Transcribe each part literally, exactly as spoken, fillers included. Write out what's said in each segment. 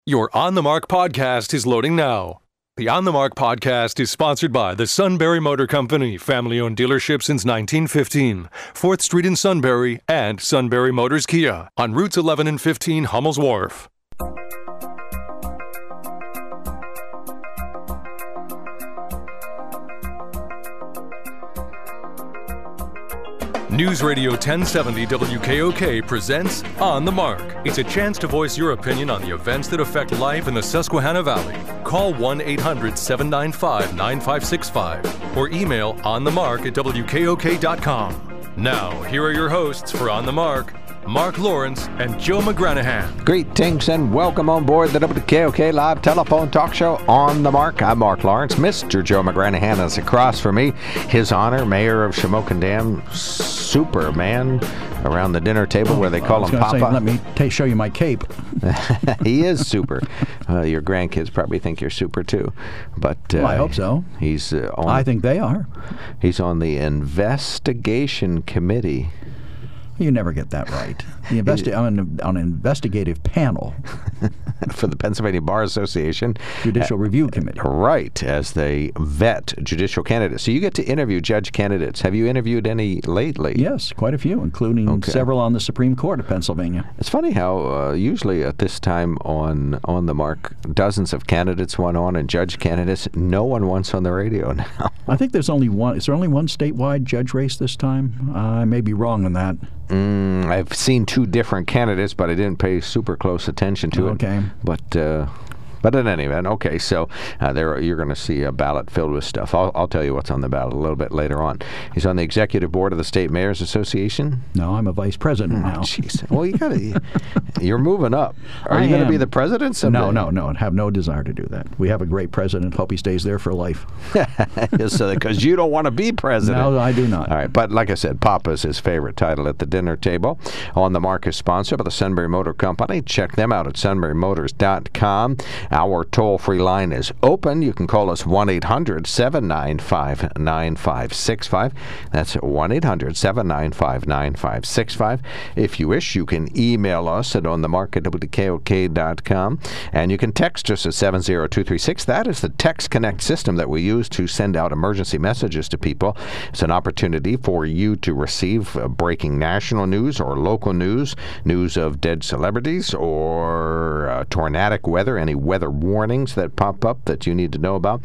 Your On the Mark podcast is loading now. The On the Mark podcast is sponsored by the Sunbury Motor Company, family-owned dealership since nineteen fifteen, fourth Street in Sunbury, and Sunbury Motors Kia on routes eleven and fifteen Hummel's Wharf. News Radio ten seventy W K O K presents On the Mark. It's a chance to voice your opinion on the events that affect life in the Susquehanna Valley. Call one eight hundred seven nine five nine five six five or email onthemark at W K O K dot com. Now, here are your hosts for On the Mark, Mark Lawrence and Joe McGranahan. Greetings and welcome on board the W K O K live telephone talk show On the Mark. I'm Mark Lawrence. Mister Joe McGranahan is across from me. His Honor, Mayor of Shamokin Dam, Superman, around the dinner table where they call him Papa. Say, let me t- show you my cape. He is super. Uh, your grandkids probably think you're super too, but uh, well, I hope so. He's uh, on. I think they are. He's on the investigation committee. You never get that right. The investi- on, an, on an investigative panel for the Pennsylvania Bar Association Judicial uh, Review Committee. Right, as they vet judicial candidates. So you get to interview judge candidates. Have you interviewed any lately? Yes, quite a few, including okay. several on the Supreme Court of Pennsylvania. It's funny how uh, usually at this time on on the Mark, dozens of candidates want on, and judge candidates, no one wants on the radio now. I think there's only one. Is there only one statewide judge race this time? Uh, I may be wrong on that. Mm, I've seen two different candidates, but I didn't pay super close attention to okay. it. Okay. But uh, but in any event, okay, so uh, there you're going to see a ballot filled with stuff. I'll, I'll tell you what's on the ballot a little bit later on. He's on the executive board of the State Mayors Association. No, I'm a vice president oh, now. Jeez. Well, you got to. You're moving up. Are I you going to am. be the president someday? No, no, no. I have no desire to do that. We have a great president. Hope he stays there for life. So, because you don't want to be president. No, I do not. All right, but like I said, Papa's his favorite title at the dinner table. On the Mark is sponsored by the Sunbury Motor Company. Check them out at sunbury motors dot com. Our toll-free line is open. You can call us one eight hundred seven nine five nine five six five. That's one eight hundred seven nine five nine five six five. If you wish, you can email us at onthemark at W K O K dot com. And you can text us at seven zero two three six. That is the Text Connect system that we use to send out emergency messages to people. It's an opportunity for you to receive uh, breaking national news or local news, news of dead celebrities or uh, tornadic weather, any weather warnings that pop up that you need to know about,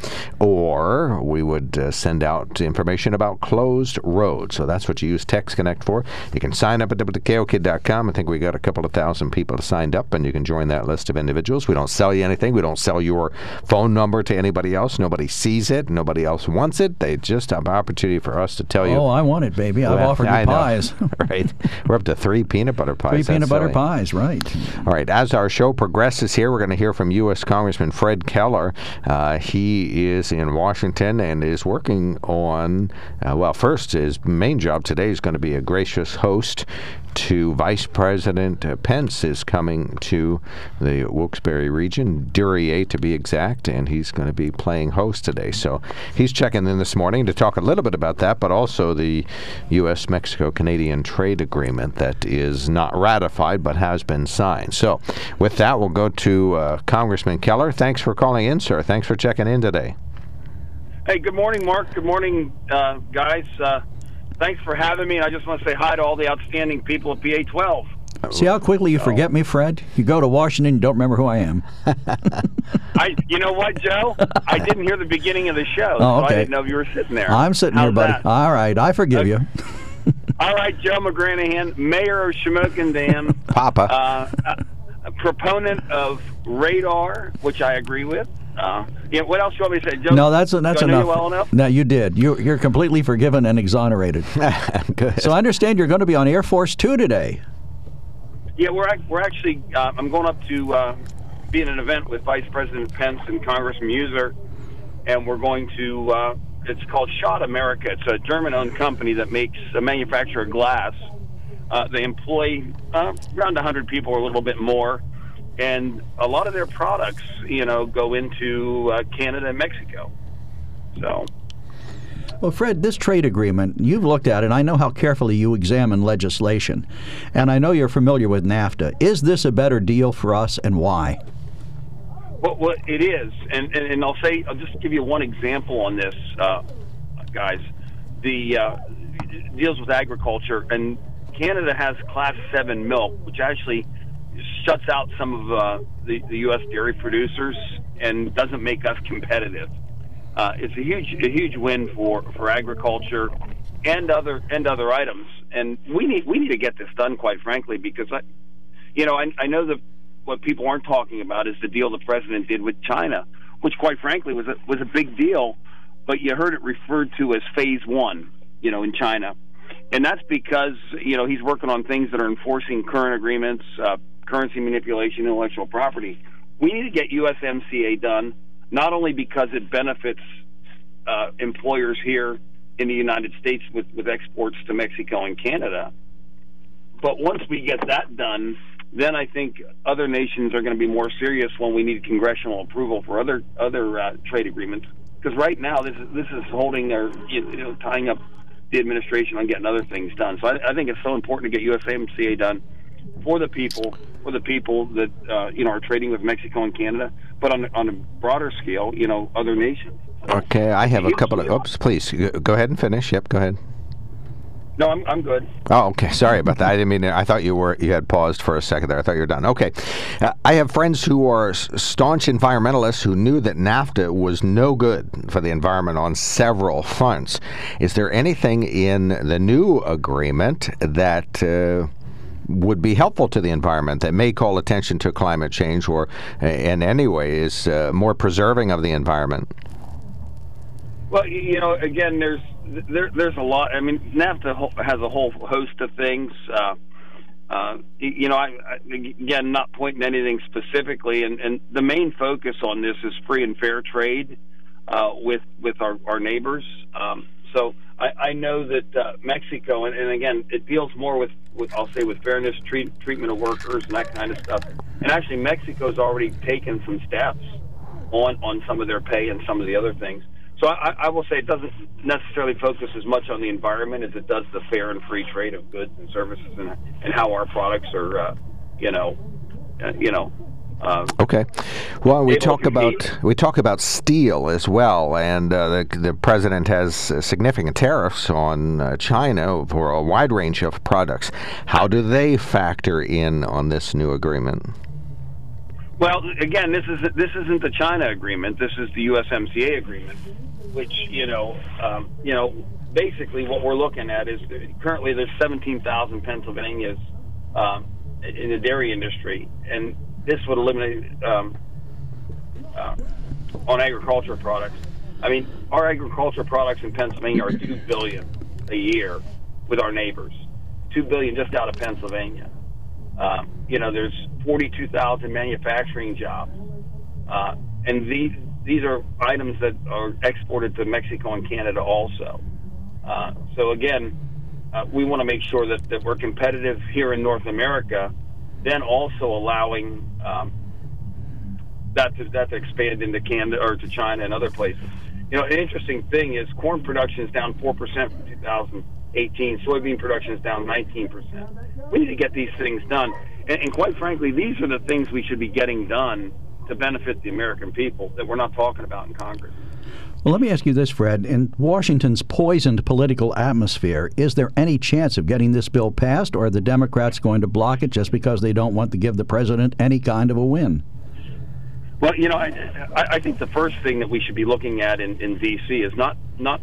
or we would uh, send out information about closed roads. So that's what you use Text Connect for. You can sign up at W K O K dot com. I think we got a couple of thousand people signed up, and you can join that list of individuals. We don't sell you anything. We don't sell your phone number to anybody else. Nobody sees it. Nobody else wants it. They just have an opportunity for us to tell you. Oh, I want it, baby. I've well, offered you I pies. Right. We're up to three peanut butter pies. Three That's peanut butter silly. pies, right. All right. As our show progresses here, we're going to hear from U S Congressman Fred Keller. Uh, he is in Washington and is working on, uh, well, first, his main job today is going to be a gracious host to Vice President uh, Pence is coming to the Wilkes-Barre region, Duryea to be exact, and he's going to be playing host today. So he's checking in this morning to talk a little bit about that, but also the U S Mexico-Canadian trade agreement that is not ratified but has been signed. So with that, we'll go to uh, Congressman Keller. Thanks for calling in, sir. Thanks for checking in today. Hey, good morning, Mark. Good morning, uh, guys. Uh, thanks for having me. And I just want to say hi to all the outstanding people at P A twelve. See how quickly you forget me, Fred? You go to Washington, you don't remember who I am. I, you know what, Joe? I didn't hear the beginning of the show, oh, okay. so I didn't know if you were sitting there. I'm sitting How's here, buddy. That? All right, I forgive okay. you. All right, Joe McGranahan, Mayor of Shamokin Dam. Papa. Uh, a, a proponent of radar, which I agree with. Uh, yeah, what else do you want me to say, Joe? No, that's that's do I know enough. You well enough. No, you did. You, you're completely forgiven and exonerated. Good. So I understand you're going to be on Air Force Two today. Yeah, we're we're actually. Uh, I'm going up to uh, be at an event with Vice President Pence and Congressman Muser, and we're going to. Uh, it's called Schott America. It's a German-owned company that makes a manufacturer of glass. Uh, they employ uh, around one hundred people or a little bit more. And a lot of their products, you know, go into uh, Canada and Mexico. So, Well, Fred, this trade agreement, you've looked at it. I know how carefully you examine legislation. And I know you're familiar with NAFTA. Is this a better deal for us, and why? Well, well it is, and, and and I'll say I'll just give you one example on this, uh, guys. The uh, it deals with agriculture, and Canada has Class Seven milk, which actually shuts out some of uh, the, the U S dairy producers and doesn't make us competitive. Uh, it's a huge a huge win for, for agriculture and other and other items, and we need we need to get this done, quite frankly, because I, you know, I, I know that what people aren't talking about is the deal the president did with China, which, quite frankly, was a, was a big deal, but you heard it referred to as Phase One, you know, in China, and that's because you know he's working on things that are enforcing current agreements, uh, currency manipulation, intellectual property. We need to get U S M C A done, not only because it benefits uh, employers here in the United States with, with exports to Mexico and Canada, but once we get that done, then I think other nations are going to be more serious when we need congressional approval for other other uh, trade agreements. Because right now, this is this is holding or you know tying up the administration on getting other things done. So I, I think it's so important to get U S M C A done for the people, for the people that uh, you know are trading with Mexico and Canada, but on on a broader scale, you know, other nations. Okay, I have a couple of. Oops, please go ahead and finish. Yep, go ahead. No, I'm I'm good. Oh, okay. Sorry about that. I didn't mean. I thought you were. You had paused for a second there. I thought you were done. Okay. Uh, I have friends who are staunch environmentalists who knew that NAFTA was no good for the environment on several fronts. Is there anything in the new agreement that uh, would be helpful to the environment, that may call attention to climate change, or uh, in any way is uh, more preserving of the environment? Well, you know, again, there's there, there's a lot. I mean, NAFTA has a whole host of things. Uh, uh, you know, I, I, again, not pointing to anything specifically, and, and the main focus on this is free and fair trade uh, with with our, our neighbors. Um, so I, I know that uh, Mexico, and, and again, it deals more with, with I'll say, with fairness, treat, treatment of workers, and that kind of stuff. And actually, Mexico's already taken some steps on on some of their pay and some of the other things. So I, I will say it doesn't necessarily focus as much on the environment as it does the fair and free trade of goods and services, and, and how our products are, uh, you know, uh, you know. Uh, okay. Well, we talk about we talk about steel as well, and uh, the the president has uh, significant tariffs on uh, China for a wide range of products. How do they factor in on this new agreement? Well, again, this is this isn't the China agreement. This is the U S M C A agreement, which you know, um, you know, basically what we're looking at is currently there's seventeen thousand Pennsylvanias um, in the dairy industry, and this would eliminate um, uh, on agriculture products. I mean, our agriculture products in Pennsylvania are two billion a year with our neighbors. Two billion just out of Pennsylvania. Um, you know, there's forty-two thousand manufacturing jobs, uh, and these these are items that are exported to Mexico and Canada also. Uh, so again, uh, we want to make sure that, that we're competitive here in North America, then also allowing um, that to that to expand into Canada or to China and other places. You know, an interesting thing is corn production is down four percent from two thousand eighteen. Soybean production is down nineteen percent. We need to get these things done. And, and quite frankly, these are the things we should be getting done to benefit the American people that we're not talking about in Congress. Well, let me ask you this, Fred. In Washington's poisoned political atmosphere, is there any chance of getting this bill passed, or are the Democrats going to block it just because they don't want to give the president any kind of a win? Well, you know, I, I think the first thing that we should be looking at in, in D C is not not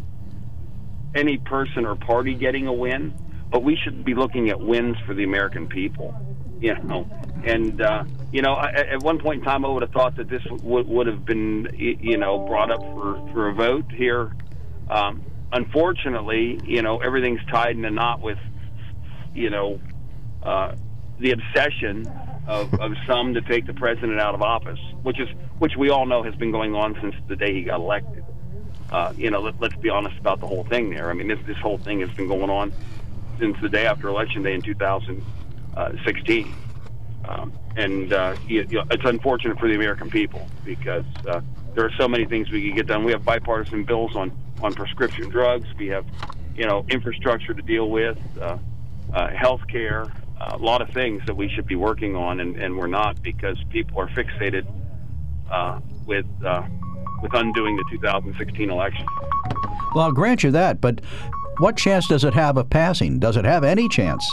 any person or party getting a win, but we should be looking at wins for the American people. You know, and uh, you know, I, at one point in time, I would have thought that this would would have been, you know, brought up for, for a vote here. Um, unfortunately, you know, everything's tied in a knot with, you know, uh, the obsession of, of some to take the president out of office, which is which we all know has been going on since the day he got elected. Uh, you know, let, let's be honest about the whole thing there. I mean, this this whole thing has been going on since the day after Election Day in two thousand sixteen. Um, and uh, you, you know, it's unfortunate for the American people because uh, there are so many things we can get done. We have bipartisan bills on, on prescription drugs. We have, you know, infrastructure to deal with, uh, uh, health care, uh, a lot of things that we should be working on, and, and we're not because people are fixated uh, with uh, with undoing the two thousand sixteen election. Well, I'll grant you that, but what chance does it have of passing? Does it have any chance?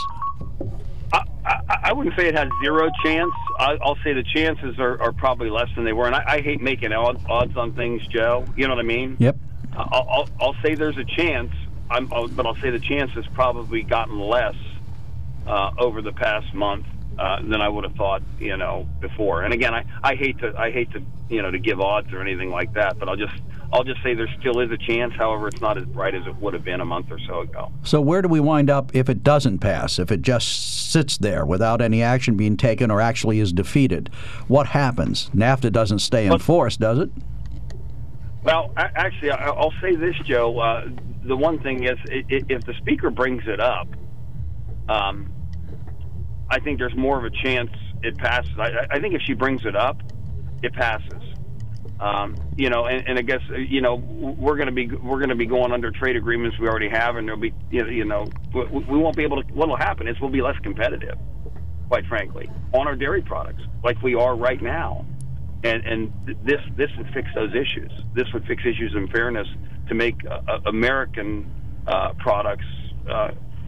I, I, I wouldn't say it has zero chance. I, I'll say the chances are, are probably less than they were. And I, I hate making odds, odds on things, Joe. You know what I mean? Yep. I'll, I'll, I'll say there's a chance, I'm, I'll, but I'll say the chance has probably gotten less uh, over the past month uh, than I would have thought, you know, before. And again, I, I hate to I hate to you know to give odds or anything like that, but I'll just I'll just say there still is a chance. However, it's not as bright as it would have been a month or so ago. So where do we wind up if it doesn't pass, if it just sits there without any action being taken or actually is defeated? What happens? NAFTA doesn't stay in But, force, does it? Well, I, actually, I, I'll say this, Joe. Uh, the one thing is, i- i- if the speaker brings it up, um, I think there's more of a chance it passes. I, I think if she brings it up, it passes. Um, you know, and, and I guess you know we're going to be we're going to be going under trade agreements we already have, and there'll be you know, you know we, we won't be able to. What'll happen is we'll be less competitive, quite frankly, on our dairy products, like we are right now. And and this this would fix those issues. This would fix issues in fairness to make uh, American uh, products uh,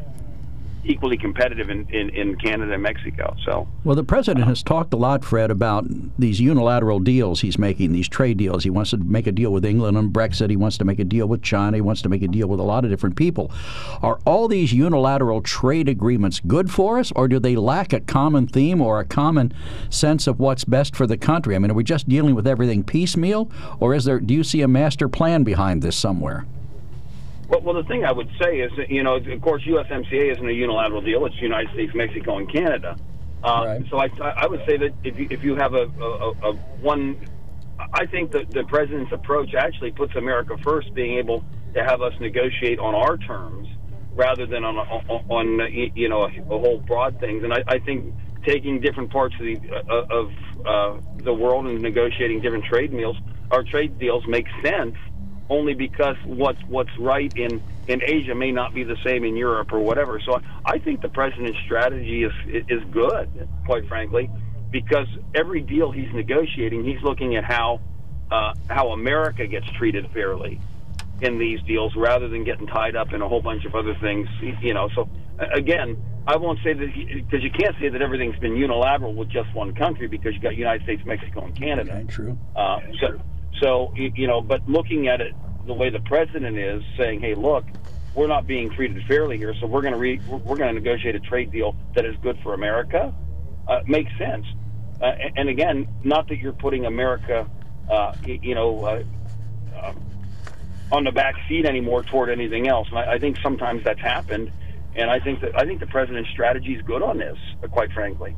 equally competitive in, in, in Canada and Mexico. So, well, the president has talked a lot, Fred, about these unilateral deals he's making, these trade deals. He wants to make a deal with England on Brexit. He wants to make a deal with China. He wants to make a deal with a lot of different people. Are all these unilateral trade agreements good for us, or do they lack a common theme or a common sense of what's best for the country? I mean, are we just dealing with everything piecemeal, or is there? Do you see a master plan behind this somewhere? Well, well, the thing I would say is that, you know, of course, U S M C A isn't a unilateral deal. It's United States, Mexico, and Canada. Uh, Right. So I, I would say that if you, if you have a, a, a one, I think that the president's approach actually puts America first, being able to have us negotiate on our terms rather than on, on, on you know, a, a whole broad things. And I, I think taking different parts of the, uh, of uh, the world and negotiating different trade deals, our trade deals make sense. Only because what's what's right in, in Asia may not be the same in Europe or whatever. So I think the president's strategy is is good, quite frankly, because every deal he's negotiating, he's looking at how uh, how America gets treated fairly in these deals, rather than getting tied up in a whole bunch of other things. You know, so again, I won't say that because you can't say that everything's been unilateral with just one country, because you got United States, Mexico, and Canada. Okay, true. Uh, so. So, you know, but looking at it the way the president is, saying, hey, look, we're not being treated fairly here, so we're going to re- we're going to negotiate a trade deal that is good for America, uh, makes sense. Uh, and, and again, not that you're putting America, uh, you know, uh, uh, on the back seat anymore toward anything else. And I, I think sometimes that's happened, and I think that I think the president's strategy is good on this, uh, quite frankly.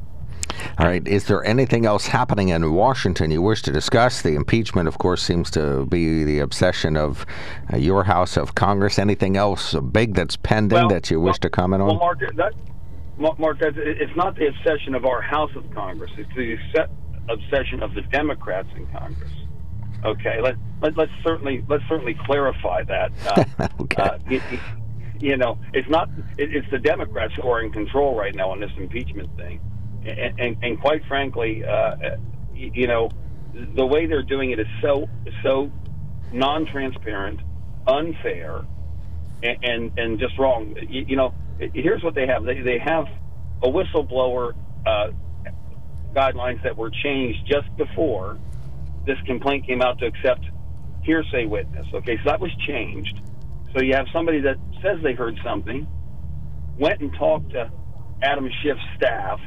All right. Is there anything else happening in Washington you wish to discuss? The impeachment, of course, seems to be the obsession of uh, your House of Congress. Anything else big that's pending Well, that you wish well, to comment on? Well, Mark, that, Mark, that's, it's not the obsession of our House of Congress. It's the obsession of the Democrats in Congress. Okay, let, let, let's certainly let's certainly clarify that. Uh, okay. Uh, it, it, you know, it's not. It, it's the Democrats who are in control right now on this impeachment thing. And, and, and quite frankly, uh, you know, the way they're doing it is so so non-transparent, unfair, and and, and just wrong. You, you know, here's what they have: they they have a whistleblower uh, guidelines that were changed just before this complaint came out to accept hearsay witness. Okay, so that was changed. So you have somebody that says they heard something, went and talked to Adam Schiff's staff,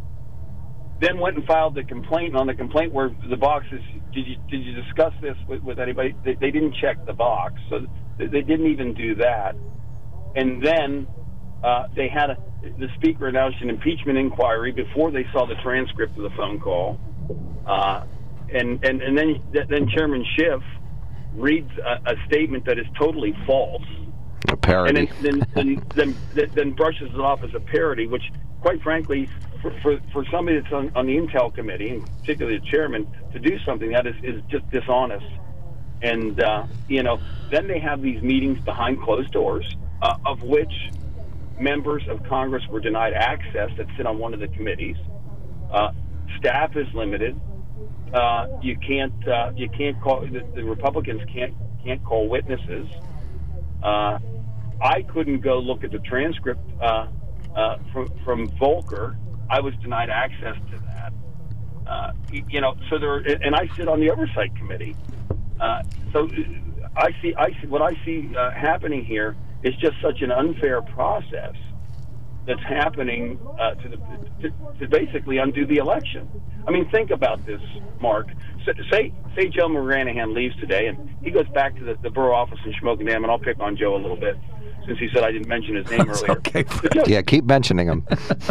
then went and filed the complaint. And on the complaint where the box is, did you did you discuss this with, with anybody? They, they didn't check the box, so they, they didn't even do that. And then uh, they had a, the speaker announced an impeachment inquiry before they saw the transcript of the phone call, uh, and and and then then Chairman Schiff reads a, a statement that is totally false, a parody, and then then, then then then brushes it off as a parody, which, quite frankly, For, for, for somebody that's on, on the Intel committee, and particularly the chairman, to do something that is, is just dishonest. And, uh, you know, then they have these meetings behind closed doors, uh, of which members of Congress were denied access that sit on one of the committees. Uh, staff is limited. Uh, you can't uh, you can't call the, the Republicans can't can't call witnesses. Uh, I couldn't go look at the transcript uh, uh, from from Volker. I was denied access to that. Uh, you know, so there, and I sit on the oversight committee. Uh, so I see, I see what I see uh, happening here is just such an unfair process that's happening uh, to, the, to, to basically undo the election. I mean, think about this, Mark. So, say say Joe Moynihan leaves today and he goes back to the, the borough office in Schmoking Dam, and I'll pick on Joe a little bit since he said I didn't mention his name earlier. Okay. Joe, Yeah, keep mentioning him.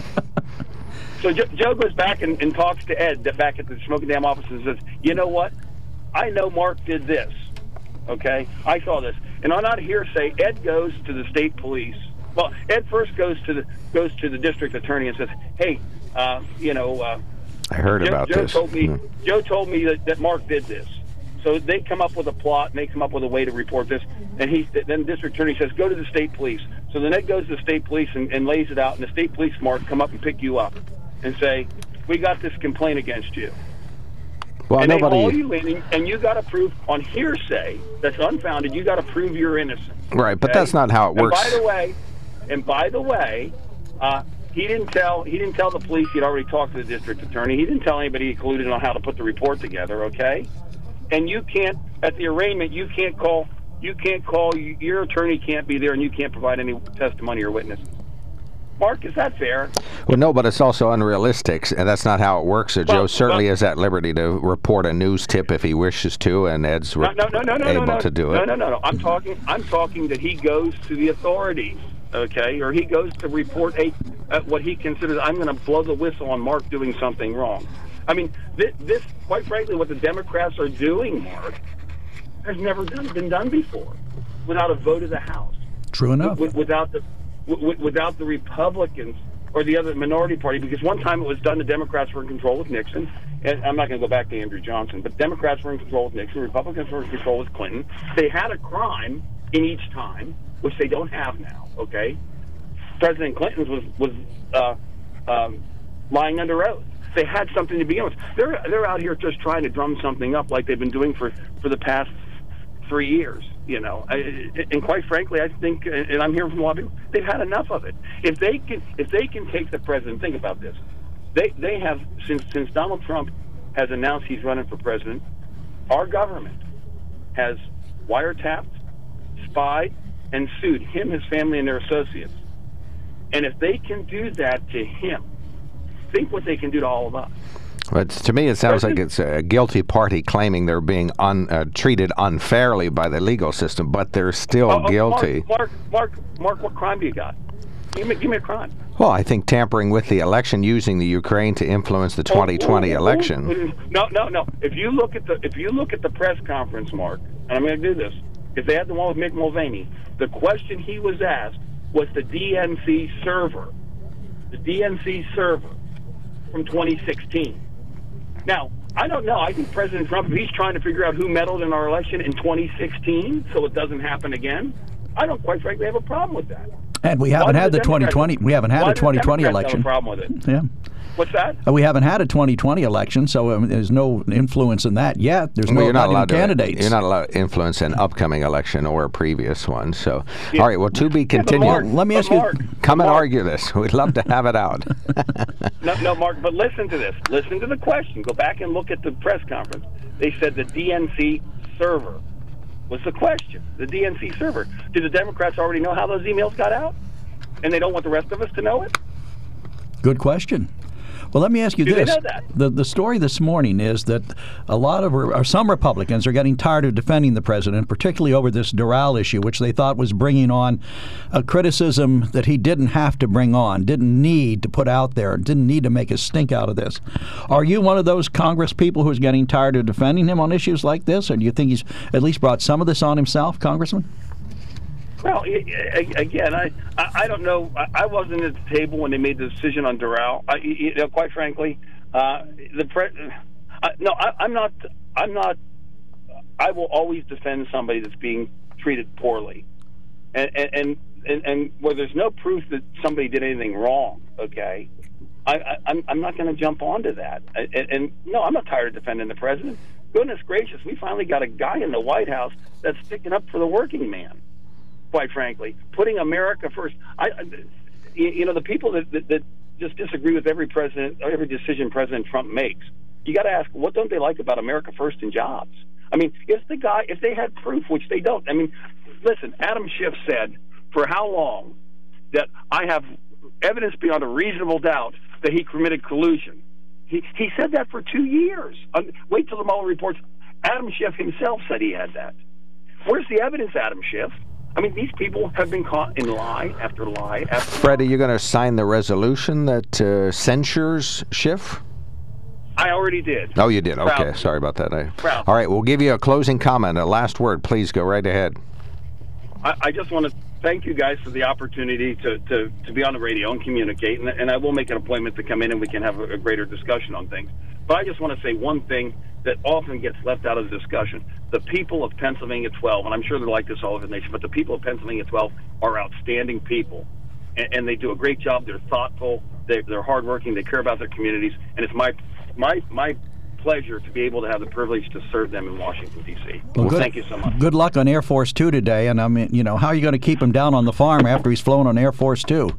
So Joe, Joe goes back and, and talks to Ed back at the Schmoking Dam office and says, you know what? I know Mark did this. Okay? I saw this. And on not hearsay, Ed goes to the state police. Well, Ed first goes to the goes to the district attorney and says, "Hey, uh, you know, uh, I heard Joe, about Joe this. Told me, Hmm. Joe told me that, that Mark did this." So they come up with a plot and they come up with a way to report this. And he then the district attorney says, "Go to the state police." So then Ed goes to the state police and, and lays it out, and the state police, Mark, come up and pick you up and say, "We got this complaint against you." Well, and nobody. they haul you in, and you got to prove on hearsay that's unfounded. You got to prove you're innocent. Right, but okay? that's not how it works. And by the way, and by the way, uh, he didn't tell he didn't tell the police he'd already talked to the district attorney. He didn't tell anybody he colluded on how to put the report together. Okay, and you can't at the arraignment. You can't call. You can't call. Your attorney can't be there, and you can't provide any testimony or witness. Mark, is that fair? Well, no, but it's also unrealistic, and that's not how it works. So Joe Well, certainly well- is at liberty to report a news tip if he wishes to, and Ed's No, no, no, no, no, able no, no. to do No, it. no, no, no. I'm talking. I'm talking that he goes to the authorities, okay, or he goes to report a uh, what he considers. I'm going to blow the whistle on Mark doing something wrong. I mean, this, this, quite frankly, what the Democrats are doing, Mark, has never done, been done before, without a vote of the House. True enough. With, without the w- without the Republicans or the other minority party, because one time it was done, the Democrats were in control with Nixon, and I'm not going to go back to Andrew Johnson, but Democrats were in control with Nixon, Republicans were in control with Clinton. They had a crime in each time, which they don't have now, okay? President Clinton's was, was uh, um, lying under oath. They had something to begin with. They're, they're out here just trying to drum something up like they've been doing for, for the past three years. You know, I, and quite frankly, I think, and I'm hearing from a lot of people, they've had enough of it. If they can, if they can take the president, think about this. They they have since since Donald Trump has announced he's running for president, our government has wiretapped, spied, and sued him, his family, and their associates. And if they can do that to him, think what they can do to all of us. But to me, it sounds like it's a guilty party claiming they're being un, uh, treated unfairly by the legal system, but they're still Oh, oh, guilty. Mark, Mark, Mark, Mark, what crime do you got? Give me, give me a crime. Well, I think tampering with the election, using the Ukraine to influence the twenty twenty Oh, oh, oh, election. No, no, no. If you look at the if you look at the press conference, Mark, and I'm going to do this. If they had the one with Mick Mulvaney, the question he was asked was the D N C server, the D N C server from twenty sixteen. Now, I don't know. I think President Trump, if he's trying to figure out who meddled in our election in twenty sixteen so it doesn't happen again, I don't quite frankly have a problem with that. And we Why haven't do had the Democrats- twenty twenty. We haven't had why a do twenty twenty Democrats election. Have a problem with it? Yeah. What's that? Uh, We haven't had a twenty twenty election, so um, there's no influence in that yet. There's Well, no you're not allowed write-in to. candidates. You're not allowed to influence an upcoming election or a previous one. So, Yeah. all right. Well, to be Yeah, but continued. Mark, Let me but ask you- Mark, Come and Mark, argue this. We'd love to have it out. No, no, Mark, but listen to this. Listen to the question. Go back and look at the press conference. They said the D N C server was the question. The D N C server. Do the Democrats already know how those emails got out? And they don't want the rest of us to know it? Good question. Well, let me ask you Do they this. know that? The the story this morning is that a lot of, or some Republicans are getting tired of defending the president, particularly over this Doral issue, which they thought was bringing on a criticism that he didn't have to bring on, didn't need to put out there, didn't need to make a stink out of this. Are you one of those Congress people who's getting tired of defending him on issues like this, or do you think he's at least brought some of this on himself, Congressman? Well, I- I- again, I, I I don't know. I I wasn't at the table when they made the decision on Doral. I, you know, quite frankly, uh, the pre- I, no, I, I'm not. I'm not. I will always defend somebody that's being treated poorly, and and and, and, and where there's no proof that somebody did anything wrong. Okay, I, I, I'm, I'm not going to jump onto that. And, and no, I'm not tired of defending the president. Goodness gracious, we finally got a guy in the White House that's sticking up for the working man, quite frankly, putting America first. I, you, you know, the people that, that, that just disagree with every president, every decision President Trump makes, you got to ask, what don't they like about America first and jobs? I mean, if the guy, if they had proof, which they don't. I mean, listen, Adam Schiff said for how long that I have evidence beyond a reasonable doubt that he committed collusion. He he said that for two years. Um, wait till the Mueller reports. Adam Schiff himself said he had that. Where's the evidence, Adam Schiff? I mean, these people have been caught in lie after lie after Fred, lie. are you going to sign the resolution that uh, censures Schiff? I already did. Oh, you did. Proud. Okay, sorry about that. I, Proud. all right, we'll give you a closing comment, a last word. Please go right ahead. I, I just want to thank you guys for the opportunity to, to, to be on the radio and communicate, and, and I will make an appointment to come in and we can have a, a greater discussion on things. But I just want to say one thing that often gets left out of the discussion. The people of Pennsylvania twelve, and I'm sure they're like this all over the nation, but the people of Pennsylvania twelve are outstanding people, and, and they do a great job. They're thoughtful, they, they're hardworking, they care about their communities, and it's my my my pleasure to be able to have the privilege to serve them in Washington, D C Well, good, thank you so much. Good luck on Air Force Two today, and I mean, you know, how are you going to keep him down on the farm after he's flown on Air Force Two?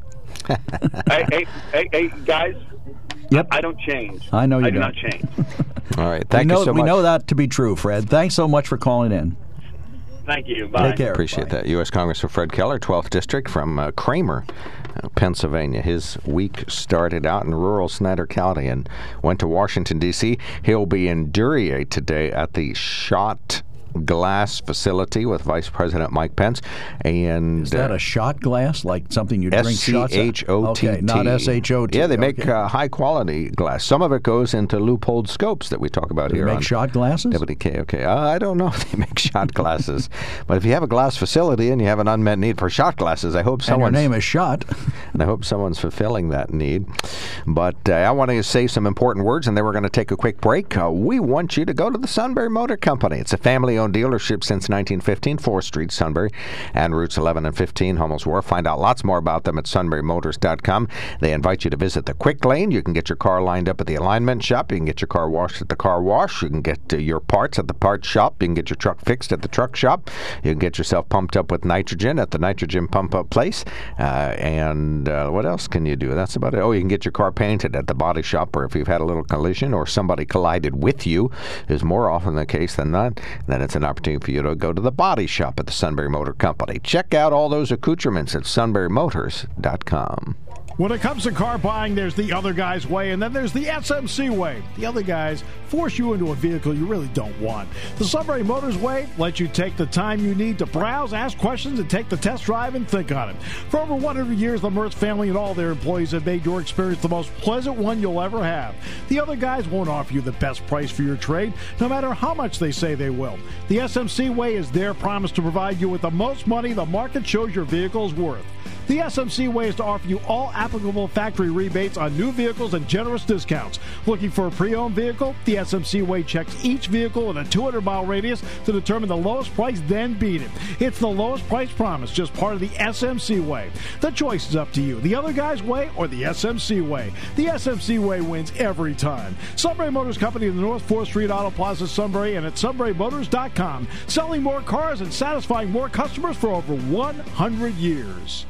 hey, hey, hey, hey, guys, Yep. I don't change. I know you I do don't. not change. All right, thank we know, you so we much. know that to be true, Fred. Thanks so much for calling in. Thank you. Bye. Take care. Appreciate Bye. that. U S Congressman Fred Keller, twelfth District from uh, Kramer, uh, Pennsylvania. His week started out in rural Snyder County and went to Washington, D C He'll be in Duryea today at the Shot Glass facility with Vice President Mike Pence. And Is that uh, a shot glass, like something you drink S C shots H O T T. Okay, not S H O T. Yeah, they make Okay. uh, high-quality glass. Some of it goes into loopholed scopes that we talk about Do they here make on shot glasses? W K O K. Uh, I don't know if they make shot glasses. But if you have a glass facility and you have an unmet need for shot glasses, I hope And your someone's, name is Shot. and I hope someone's fulfilling that need. But uh, I want to say some important words, and then we're going to take a quick break. Uh, we want you to go to the Sunbury Motor Company. It's a family-owned dealership since nineteen fifteen, fourth Street, Sunbury, and routes eleven and fifteen, Hummel's Wharf. Find out lots more about them at sunbury motors dot com. They invite you to visit the Quick Lane. You can get your car lined up at the alignment shop. You can get your car washed at the car wash. You can get uh, your parts at the parts shop. You can get your truck fixed at the truck shop. You can get yourself pumped up with nitrogen at the nitrogen pump-up place. Uh, and uh, what else can you do? That's about it. Oh, you can get your car painted at the body shop, or if you've had a little collision or somebody collided with you, is more often the case than not, then it's an opportunity for you to go to the body shop at the Sunbury Motor Company. Check out all those accoutrements at sunbury motors dot com. When it comes to car buying, there's the other guy's way, and then there's the S M C way. The other guys force you into a vehicle you really don't want. The Sunbury Motors way lets you take the time you need to browse, ask questions, and take the test drive and think on it. For over one hundred years, the Mertz family and all their employees have made your experience the most pleasant one you'll ever have. The other guys won't offer you the best price for your trade, no matter how much they say they will. The S M C way is their promise to provide you with the most money the market shows your vehicle is worth. The S M C way is to offer you all applicable factory rebates on new vehicles and generous discounts. Looking for a pre-owned vehicle? The S M C way checks each vehicle in a two hundred mile radius to determine the lowest price, then beat it. It's the lowest price promise, just part of the S M C way. The choice is up to you, the other guy's way or the S M C way. The S M C way wins every time. Sunbury Motors Company in the North fourth Street Auto Plaza, Sunbury, and at sunbury motors dot com. Selling more cars and satisfying more customers for over one hundred years.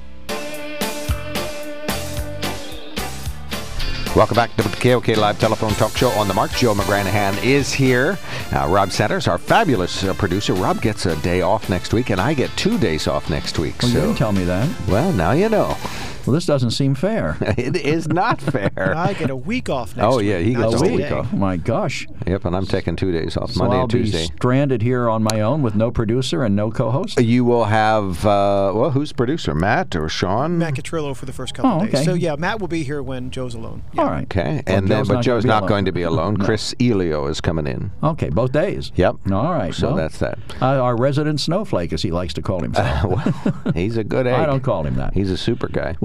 Welcome back to the K O K Live Telephone Talk Show on the Mark. Joe McGranahan is here. Uh, Rob Centers, our fabulous uh, producer. Rob gets a day off next week, and I get two days off next week. Well, so, you didn't tell me that. well, now you know. Well, this doesn't seem fair. It is not fair. I get a week off next Oh, week. yeah, he not gets A just a day. week. Oh, my gosh. Yep, and I'm taking two days off, So Monday I'll and Tuesday. be stranded here on my own with no producer and no co-host? You will have, uh, well, who's producer, Matt or Sean? Matt Catrillo for the first couple Oh, of days. okay. So, yeah, Matt will be here when Joe's alone. Yeah. All right. Okay, Well, and then, Joe's but not Joe's gonna be not going alone. to be alone. No. Chris Elio is coming in. Okay, both days. Yep. All right. So well, that's that. Uh, our resident snowflake, as he likes to call himself. Well, he's a good egg. I don't call him that. He's a super guy. We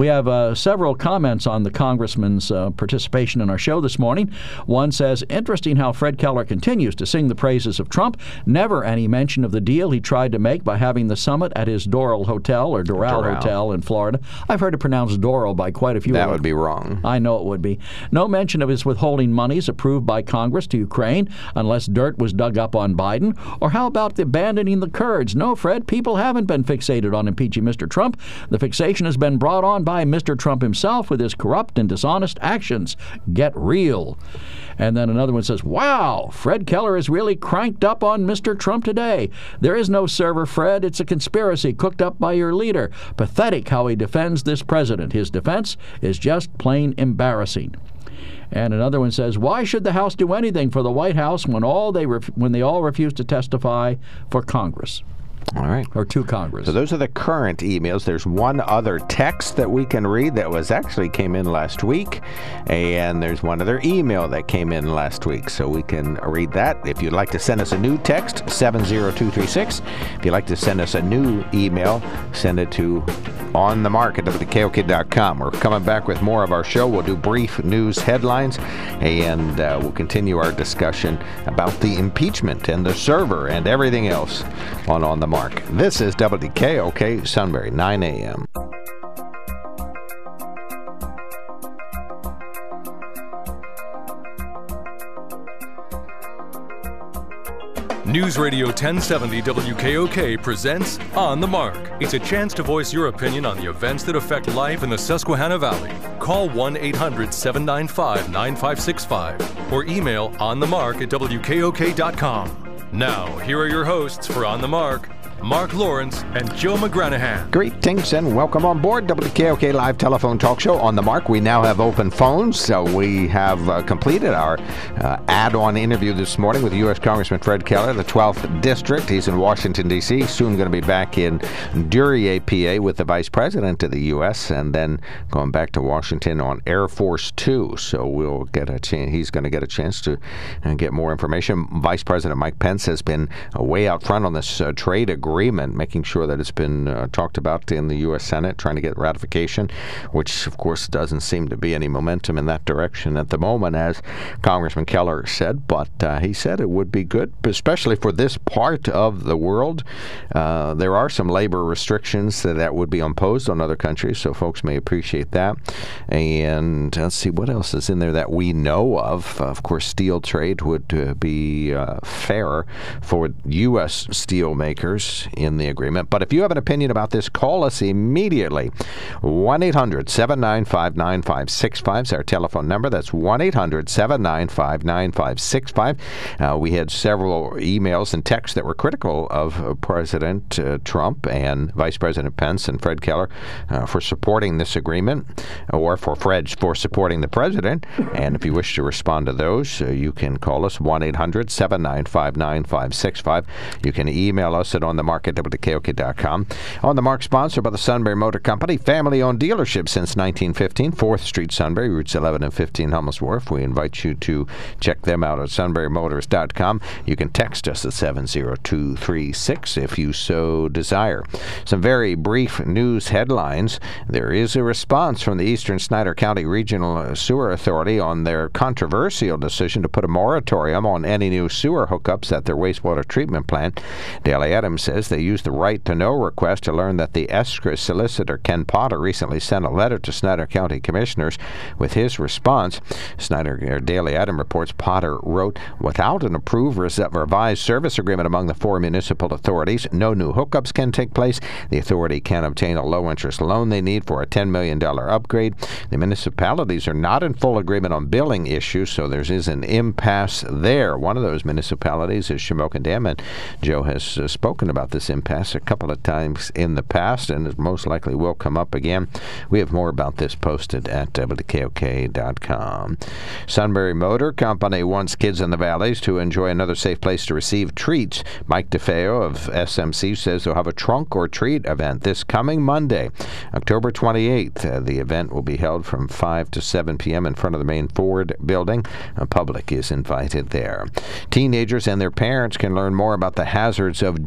We have uh, several comments on the congressman's uh, participation in our show this morning. One says, interesting how Fred Keller continues to sing the praises of Trump. Never any mention of the deal he tried to make by having the summit at his Doral Hotel or Doral, Doral. Hotel in Florida. I've heard it pronounced Doral by quite a few. That would be wrong. I know it would be. No mention of his withholding monies approved by Congress to Ukraine unless dirt was dug up on Biden. Or how about the abandoning the Kurds? No, Fred, people haven't been fixated on impeaching Mister Trump. The fixation has been brought on by Mister Trump himself with his corrupt and dishonest actions. Get real. And then another one says, wow, Fred Keller is really cranked up on Mister Trump today. There is no server, Fred. It's a conspiracy cooked up by your leader. Pathetic how he defends this president. His defense is just plain embarrassing. And another one says, why should the House do anything for the White House when all they ref- when they all refuse to testify for Congress? All right. Or to Congress. So those are the current emails. There's one other text that we can read that was actually came in last week. And there's one other email that came in last week. So we can read that. If you'd like to send us a new text, seven zero two three six. If you'd like to send us a new email, send it to on the mark at W K O K dot com. We're coming back with more of our show. We'll do brief news headlines, and uh, we'll continue our discussion about the impeachment and the server and everything else on On the Mark. This is W K O K Sunbury, nine a.m. News Radio ten seventy W K O K presents On the Mark. It's a chance to voice your opinion on the events that affect life in the Susquehanna Valley. Call one eight hundred seven nine five nine five six five or email onthemark at W K O K dot com. Now, here are your hosts for On the Mark, Mark Lawrence and Joe McGranahan. Greetings and welcome on board W K O K Live Telephone Talk Show On the Mark. We now have open phones, so we have uh, completed our uh, add-on interview this morning with U S Congressman Fred Keller, the twelfth District. He's in Washington, D C, soon going to be back in Duryea, P A with the Vice President of the U S, and then going back to Washington on Air Force Two. So we'll get a chance. He's going to get a chance to uh, get more information. Vice President Mike Pence has been uh, way out front on this uh, trade agreement. Agreement, making sure that it's been uh, talked about in the U S Senate, trying to get ratification, which, of course, doesn't seem to be any momentum in that direction at the moment, as Congressman Keller said. But uh, he said it would be good, especially for this part of the world. Uh, there are some labor restrictions that, that would be imposed on other countries, so folks may appreciate that. And let's see, what else is in there that we know of? Uh, of course, steel trade would uh, be uh, fair for U S steel makers in the agreement. But if you have an opinion about this, call us immediately. one eight hundred seven nine five nine five six five is our telephone number. That's one eight hundred seven nine five nine five six five. Uh, we had several emails and texts that were critical of uh, President uh, Trump and Vice President Pence and Fred Keller uh, for supporting this agreement, or for Fred for supporting the president. And if you wish to respond to those, uh, you can call us one eight hundred seven nine five nine five six five. You can email us at on the mark at W K O K dot com. On the Mark, sponsored by the Sunbury Motor Company, family-owned dealership since nineteen fifteen, fourth Street, Sunbury, routes eleven and fifteen, Hummel's Wharf. We invite you to check them out at sunbury motors dot com. You can text us at seven zero two three six if you so desire. Some very brief news headlines. There is a response from the Eastern Snyder County Regional Sewer Authority on their controversial decision to put a moratorium on any new sewer hookups at their wastewater treatment plant. Daily Adams says they used the right to know request to learn that the ESCRA solicitor Ken Potter recently sent a letter to Snyder County commissioners with his response. Snyder or Daily Adam reports Potter wrote, without an approved revised service agreement among the four municipal authorities, no new hookups can take place. The authority can obtain a low-interest loan they need for a ten million dollars upgrade. The municipalities are not in full agreement on billing issues, so there is an impasse there. One of those municipalities is Shamokin Dam, and Joe has uh, spoken about this impasse a couple of times in the past, and it most likely will come up again. We have more about this posted at W K O K dot com. Sunbury Motor Company wants kids in the valleys to enjoy another safe place to receive treats. Mike DeFeo of S M C says they'll have a trunk or treat event this coming Monday, October twenty-eighth. Uh, the event will be held from five to seven p.m. in front of the main Ford building. The public is invited there. Teenagers and their parents can learn more about the hazards of juuling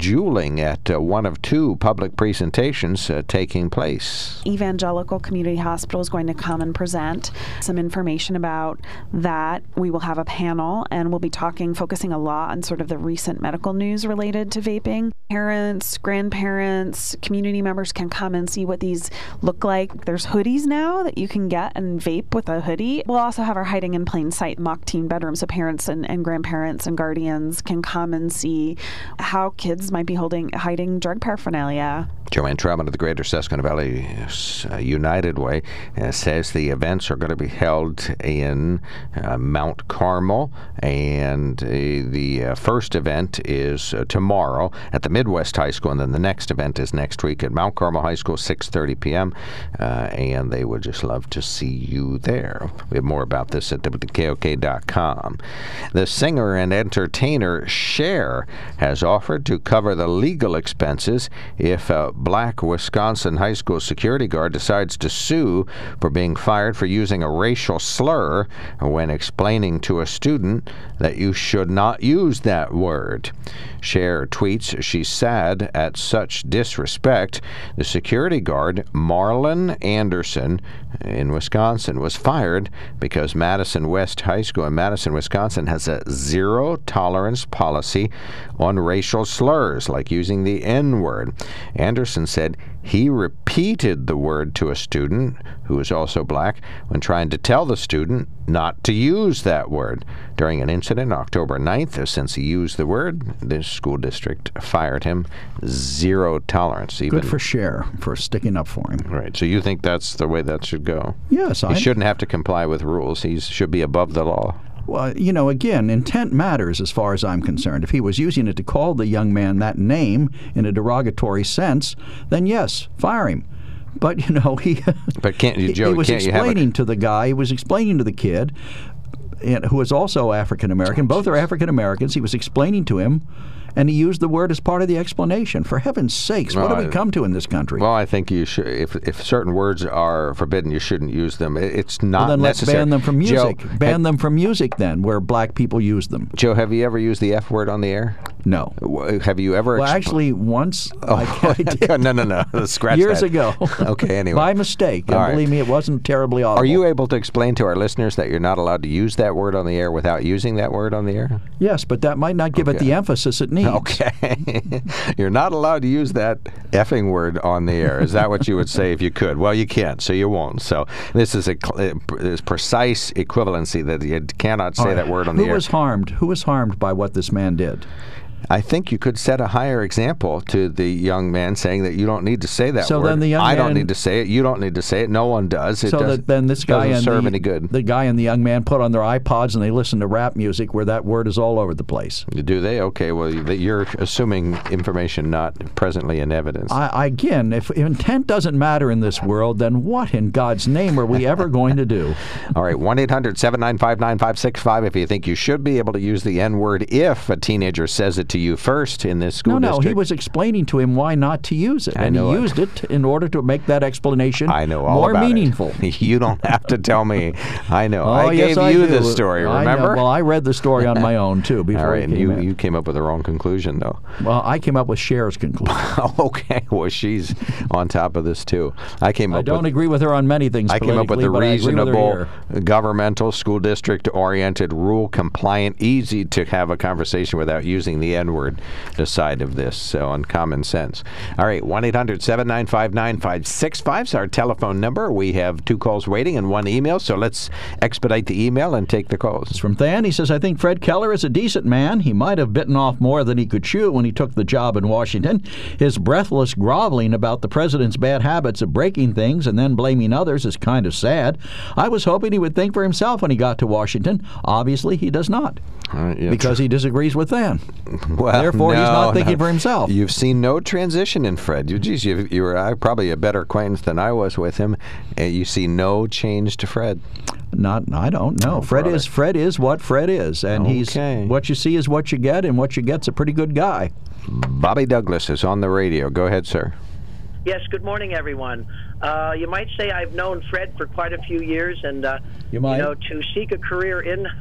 vaping at uh, one of two public presentations uh, taking place. Evangelical Community Hospital is going to come and present some information about that. We will have a panel, and we'll be talking, focusing a lot on sort of the recent medical news related to vaping. Parents, grandparents, community members can come and see what these look like. There's hoodies now that you can get and vape with a hoodie. We'll also have our hiding in plain sight mock teen bedroom, so parents and, and grandparents and guardians can come and see how kids might be holding hiding drug paraphernalia. Joanne Troutman of the Greater Susquehanna Valley uh, United Way uh, says the events are going to be held in uh, Mount Carmel, and uh, the uh, first event is uh, tomorrow at the Midwest High School, and then the next event is next week at Mount Carmel High School, six thirty p.m., uh, and they would just love to see you there. We have more about this at W K O K dot com. The singer and entertainer Cher has offered to cover the legal expenses if a black Wisconsin high school security guard decides to sue for being fired for using a racial slur when explaining to a student that you should not use that word. Cher tweets she's sad at such disrespect. The security guard, Marlon Anderson, in Wisconsin, was fired because Madison West High School in Madison, Wisconsin, has a zero-tolerance policy on racial slurs, like using the N-word. Anderson said he repeated the word to a student who was also black when trying to tell the student not to use that word. During an incident October ninth, since he used the word, the school district fired him. Zero tolerance. Even. Good for Cher for sticking up for him. Right. So you think that's the way that should go? Yes. He I shouldn't have to comply with rules. He should be above the law. Well, you know, again, intent matters as far as I'm concerned. If he was using it to call the young man that name in a derogatory sense, then yes, fire him. But, you know, he, but can't you, Joe, he was can't explaining you have a... to the guy, he was explaining to the kid, and, who is also African-American. Both are African-Americans. He was explaining to him, and he used the word as part of the explanation. For heaven's sakes, what well, have we come to in this country? Well, I think you should. If if certain words are forbidden, you shouldn't use them. It's not well, then necessary. let's ban them from music. Joe, ban have, them from music, then, where black people use them. Joe, have you ever used the F word on the air? No. Have you ever? Well, exp- actually, once oh, I, I did. no, no, no. Scratch Years that. ago. Okay, anyway. By mistake. And right. believe me, it wasn't terribly audible. Are you able to explain to our listeners that you're not allowed to use that word on the air without using that word on the air? Yes, but that might not give okay. it the emphasis it needs. Okay. You're not allowed to use that effing word on the air. Is that what you would say if you could? Well, you can't, so you won't. So this is a this precise equivalency that you cannot say right. that word on Who the air. Who was harmed? Who was harmed by what this man did? I think you could set a higher example to the young man, saying that you don't need to say that so word. Then the young I man, don't need to say it. You don't need to say it. No one does. It so does, that then this guy doesn't and serve the, any good. The guy and the young man put on their iPods and they listen to rap music where that word is all over the place. Do they? Okay. Well, you're assuming information not presently in evidence. I, again, if intent doesn't matter in this world, then what in God's name are we ever going to do? All right. one eight hundred seven nine five nine five six five if you think you should be able to use the N-word if a teenager says it to you first in this school no, no, district. he was explaining to him why not to use it, I and know he it. used it in order to make that explanation I know all more about meaningful. It. You don't have to tell me. I know. Oh, I yes, gave I you do. the story, I remember? know. Well, I read the story on my own, too, before all right, it and came you, in. you came up with the wrong conclusion, though. Well, I came up with Cher's conclusion. Okay, well, she's on top of this, too. I came up I don't with, agree with her on many things I came up with the but reasonable, with governmental, school district-oriented, rule-compliant, easy to have a conversation without using the N-word side of this, so on common sense. All right, one eight hundred seven nine five nine five six five is our telephone number. We have two calls waiting and one email, so let's expedite the email and take the calls. It's from Than. He says, I think Fred Keller is a decent man. He might have bitten off more than he could chew when he took the job in Washington. His breathless groveling about the president's bad habits of breaking things and then blaming others is kind of sad. I was hoping he would think for himself when he got to Washington. Obviously, he does not. Uh, yeah, because tr- he disagrees with Than. Well, Therefore, no, he's not thinking no. for himself. You've seen no transition in Fred. You, geez, you, you were uh, probably a better acquaintance than I was with him. Uh, you see no change to Fred. Not, I don't know. Oh, Fred brother. is Fred is what Fred is, and okay. he's what you see is what you get, and what you get's a pretty good guy. Bobby Douglas is on the radio. Go ahead, sir. Yes, good morning, everyone. Uh, you might say I've known Fred for quite a few years, and uh, you, might. you know, to seek a career in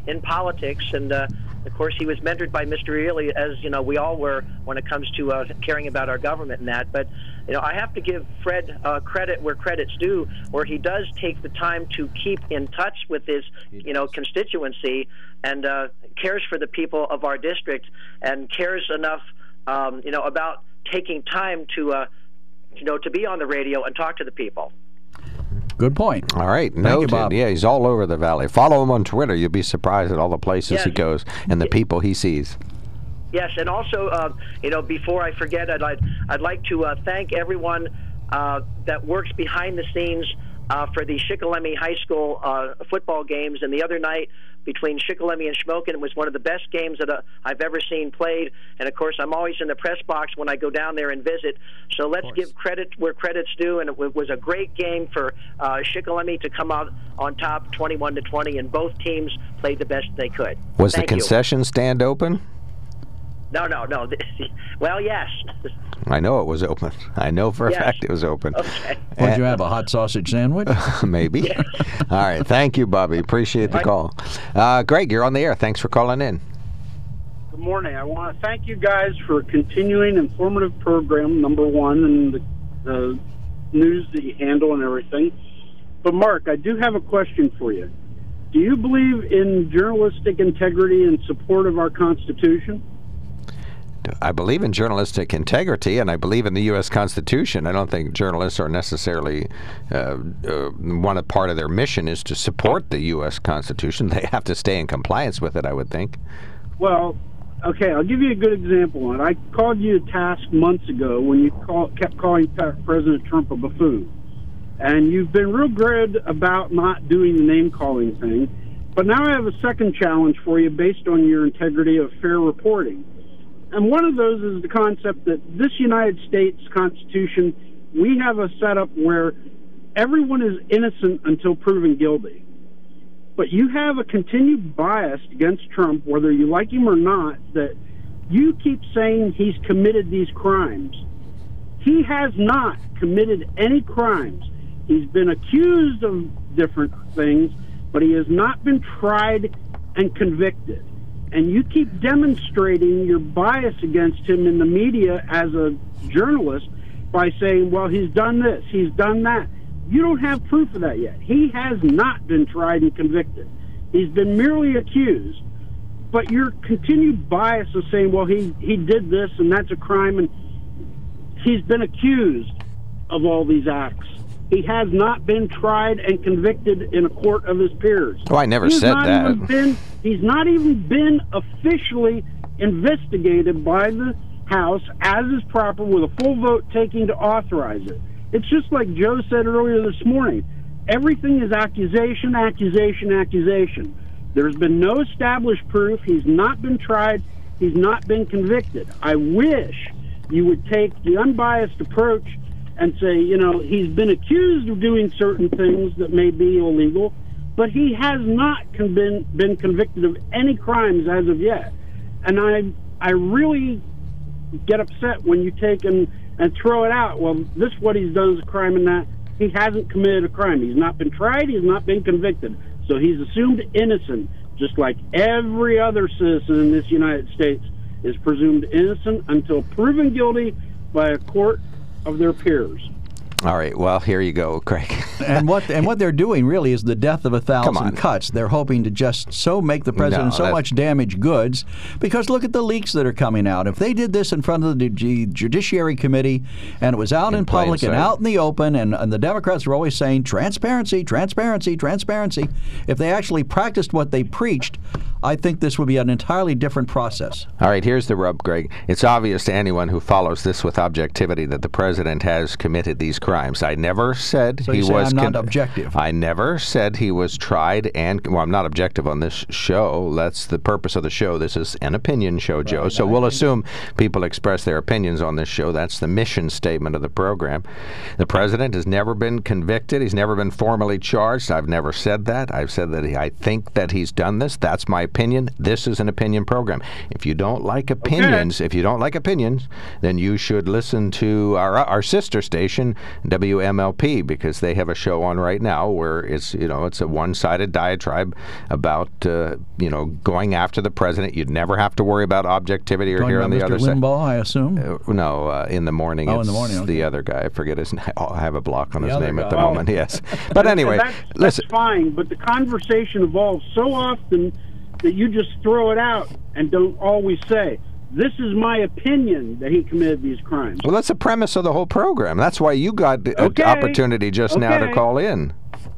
in politics, and uh, of course he was mentored by Mister Ely, as you know we all were when it comes to uh, caring about our government and that. But you know, I have to give Fred uh, credit where credit's due, where he does take the time to keep in touch with his, you know, constituency and uh, cares for the people of our district and cares enough, um, you know, about taking time to, uh, you know, to be on the radio and talk to the people. Good point. All right, Thank noted. you, Bob. Yeah, he's all over the valley. Follow him on Twitter. You'll be surprised at all the places Yes. he goes and the people he sees. Yes, and also, uh, you know, before I forget, I'd, I'd, I'd like to uh, thank everyone uh, that works behind the scenes uh, for the Shikellamy High School uh, football games. And the other night between Shikellamy and Shamokin was one of the best games that uh, I've ever seen played. And, of course, I'm always in the press box when I go down there and visit. So let's give credit where credit's due. And it w- was a great game for uh, Shikellamy to come out on top twenty-one to twenty, and both teams played the best they could. Was Thank the you. concession stand open? No, no, no. Well, yes. I know it was open. I know for a Yes. fact it was open. Okay. What did you have, a hot sausage sandwich? Maybe. All right. Thank you, Bobby. Appreciate the Bye. call. Uh, Greg, you're on the air. Thanks for calling in. Good morning. I want to thank you guys for continuing informative program, number one, and the, the news that you handle and everything. But, Mark, I do have a question for you. Do you believe in journalistic integrity and support of our Constitution? I believe in journalistic integrity, and I believe in the U S Constitution. I don't think journalists are necessarily uh, uh, one part of their mission is to support the U S Constitution. They have to stay in compliance with it, I would think. Well, okay, I'll give you a good example. And I called you to task months ago when you call, kept calling President Trump a buffoon. And you've been real good about not doing the name-calling thing. But now I have a second challenge for you based on your integrity of fair reporting. And one of those is the concept that this United States Constitution, we have a setup where everyone is innocent until proven guilty. But you have a continued bias against Trump, whether you like him or not, that you keep saying he's committed these crimes. He has not committed any crimes. He's been accused of different things, but he has not been tried and convicted. And you keep demonstrating your bias against him in the media as a journalist by saying, well, he's done this, he's done that. You don't have proof of that yet. He has not been tried and convicted. He's been merely accused. But your continued bias of saying, well, he, he did this and that's a crime, and he's been accused of all these acts. He has not been tried and convicted in a court of his peers. Oh, I never He's said not that. even been, he's not even been officially investigated by the House as is proper with a full vote taking to authorize it. It's just like Joe said earlier this morning. Everything is accusation, accusation, accusation. There's been no established proof. He's not been tried. He's not been convicted. I wish you would take the unbiased approach and say, you know, he's been accused of doing certain things that may be illegal, but he has not con- been, been convicted of any crimes as of yet. And I I really get upset when you take and, and throw it out. Well, this what he's done is a crime, and that he hasn't committed a crime. He's not been tried. He's not been convicted. So he's assumed innocent, just like every other citizen in this United States is presumed innocent until proven guilty by a court of their peers. All right. Well, here you go, Craig. and what and what they're doing really is the death of a Come on. thousand cuts. They're hoping to just so make the president No, so that's- much damaged goods, because look at the leaks that are coming out. If they did this in front of the Ju- Judiciary Committee and it was out in, In plain public and sight. out in the open, and, and the Democrats were always saying transparency, transparency, transparency, if they actually practiced what they preached, I think this would be an entirely different process. All right, here's the rub, Greg. It's obvious to anyone who follows this with objectivity that the president has committed these crimes. I never said So he you say was I'm not con- objective. I never said he was tried and well, I'm not objective on this show. That's the purpose of the show. This is an opinion show, Joe. So we'll assume people express their opinions on this show. That's the mission statement of the program. The president has never been convicted. He's never been formally charged. I've never said that. I've said that he, I think that he's done this. That's my opinion, this is an opinion program. If you don't like opinions, okay. if you don't like opinions, then you should listen to our our sister station, W M L P, because they have a show on right now where it's you know it's a one-sided diatribe about uh, you know going after the president. You'd never have to worry about objectivity or here on the Mister other side. Limbaugh, I assume. Uh, no, uh, in the morning. Oh, it's in the morning. Okay. The other guy. I forget his name. Oh, I have a block on the his name guy. at the Oh. moment. Yes, but anyway, that's, listen. That's fine, but the conversation evolves so often that you just throw it out and don't always say, this is my opinion that he committed these crimes. Well, that's the premise of the whole program. That's why you got the okay. opportunity just okay. now to call in.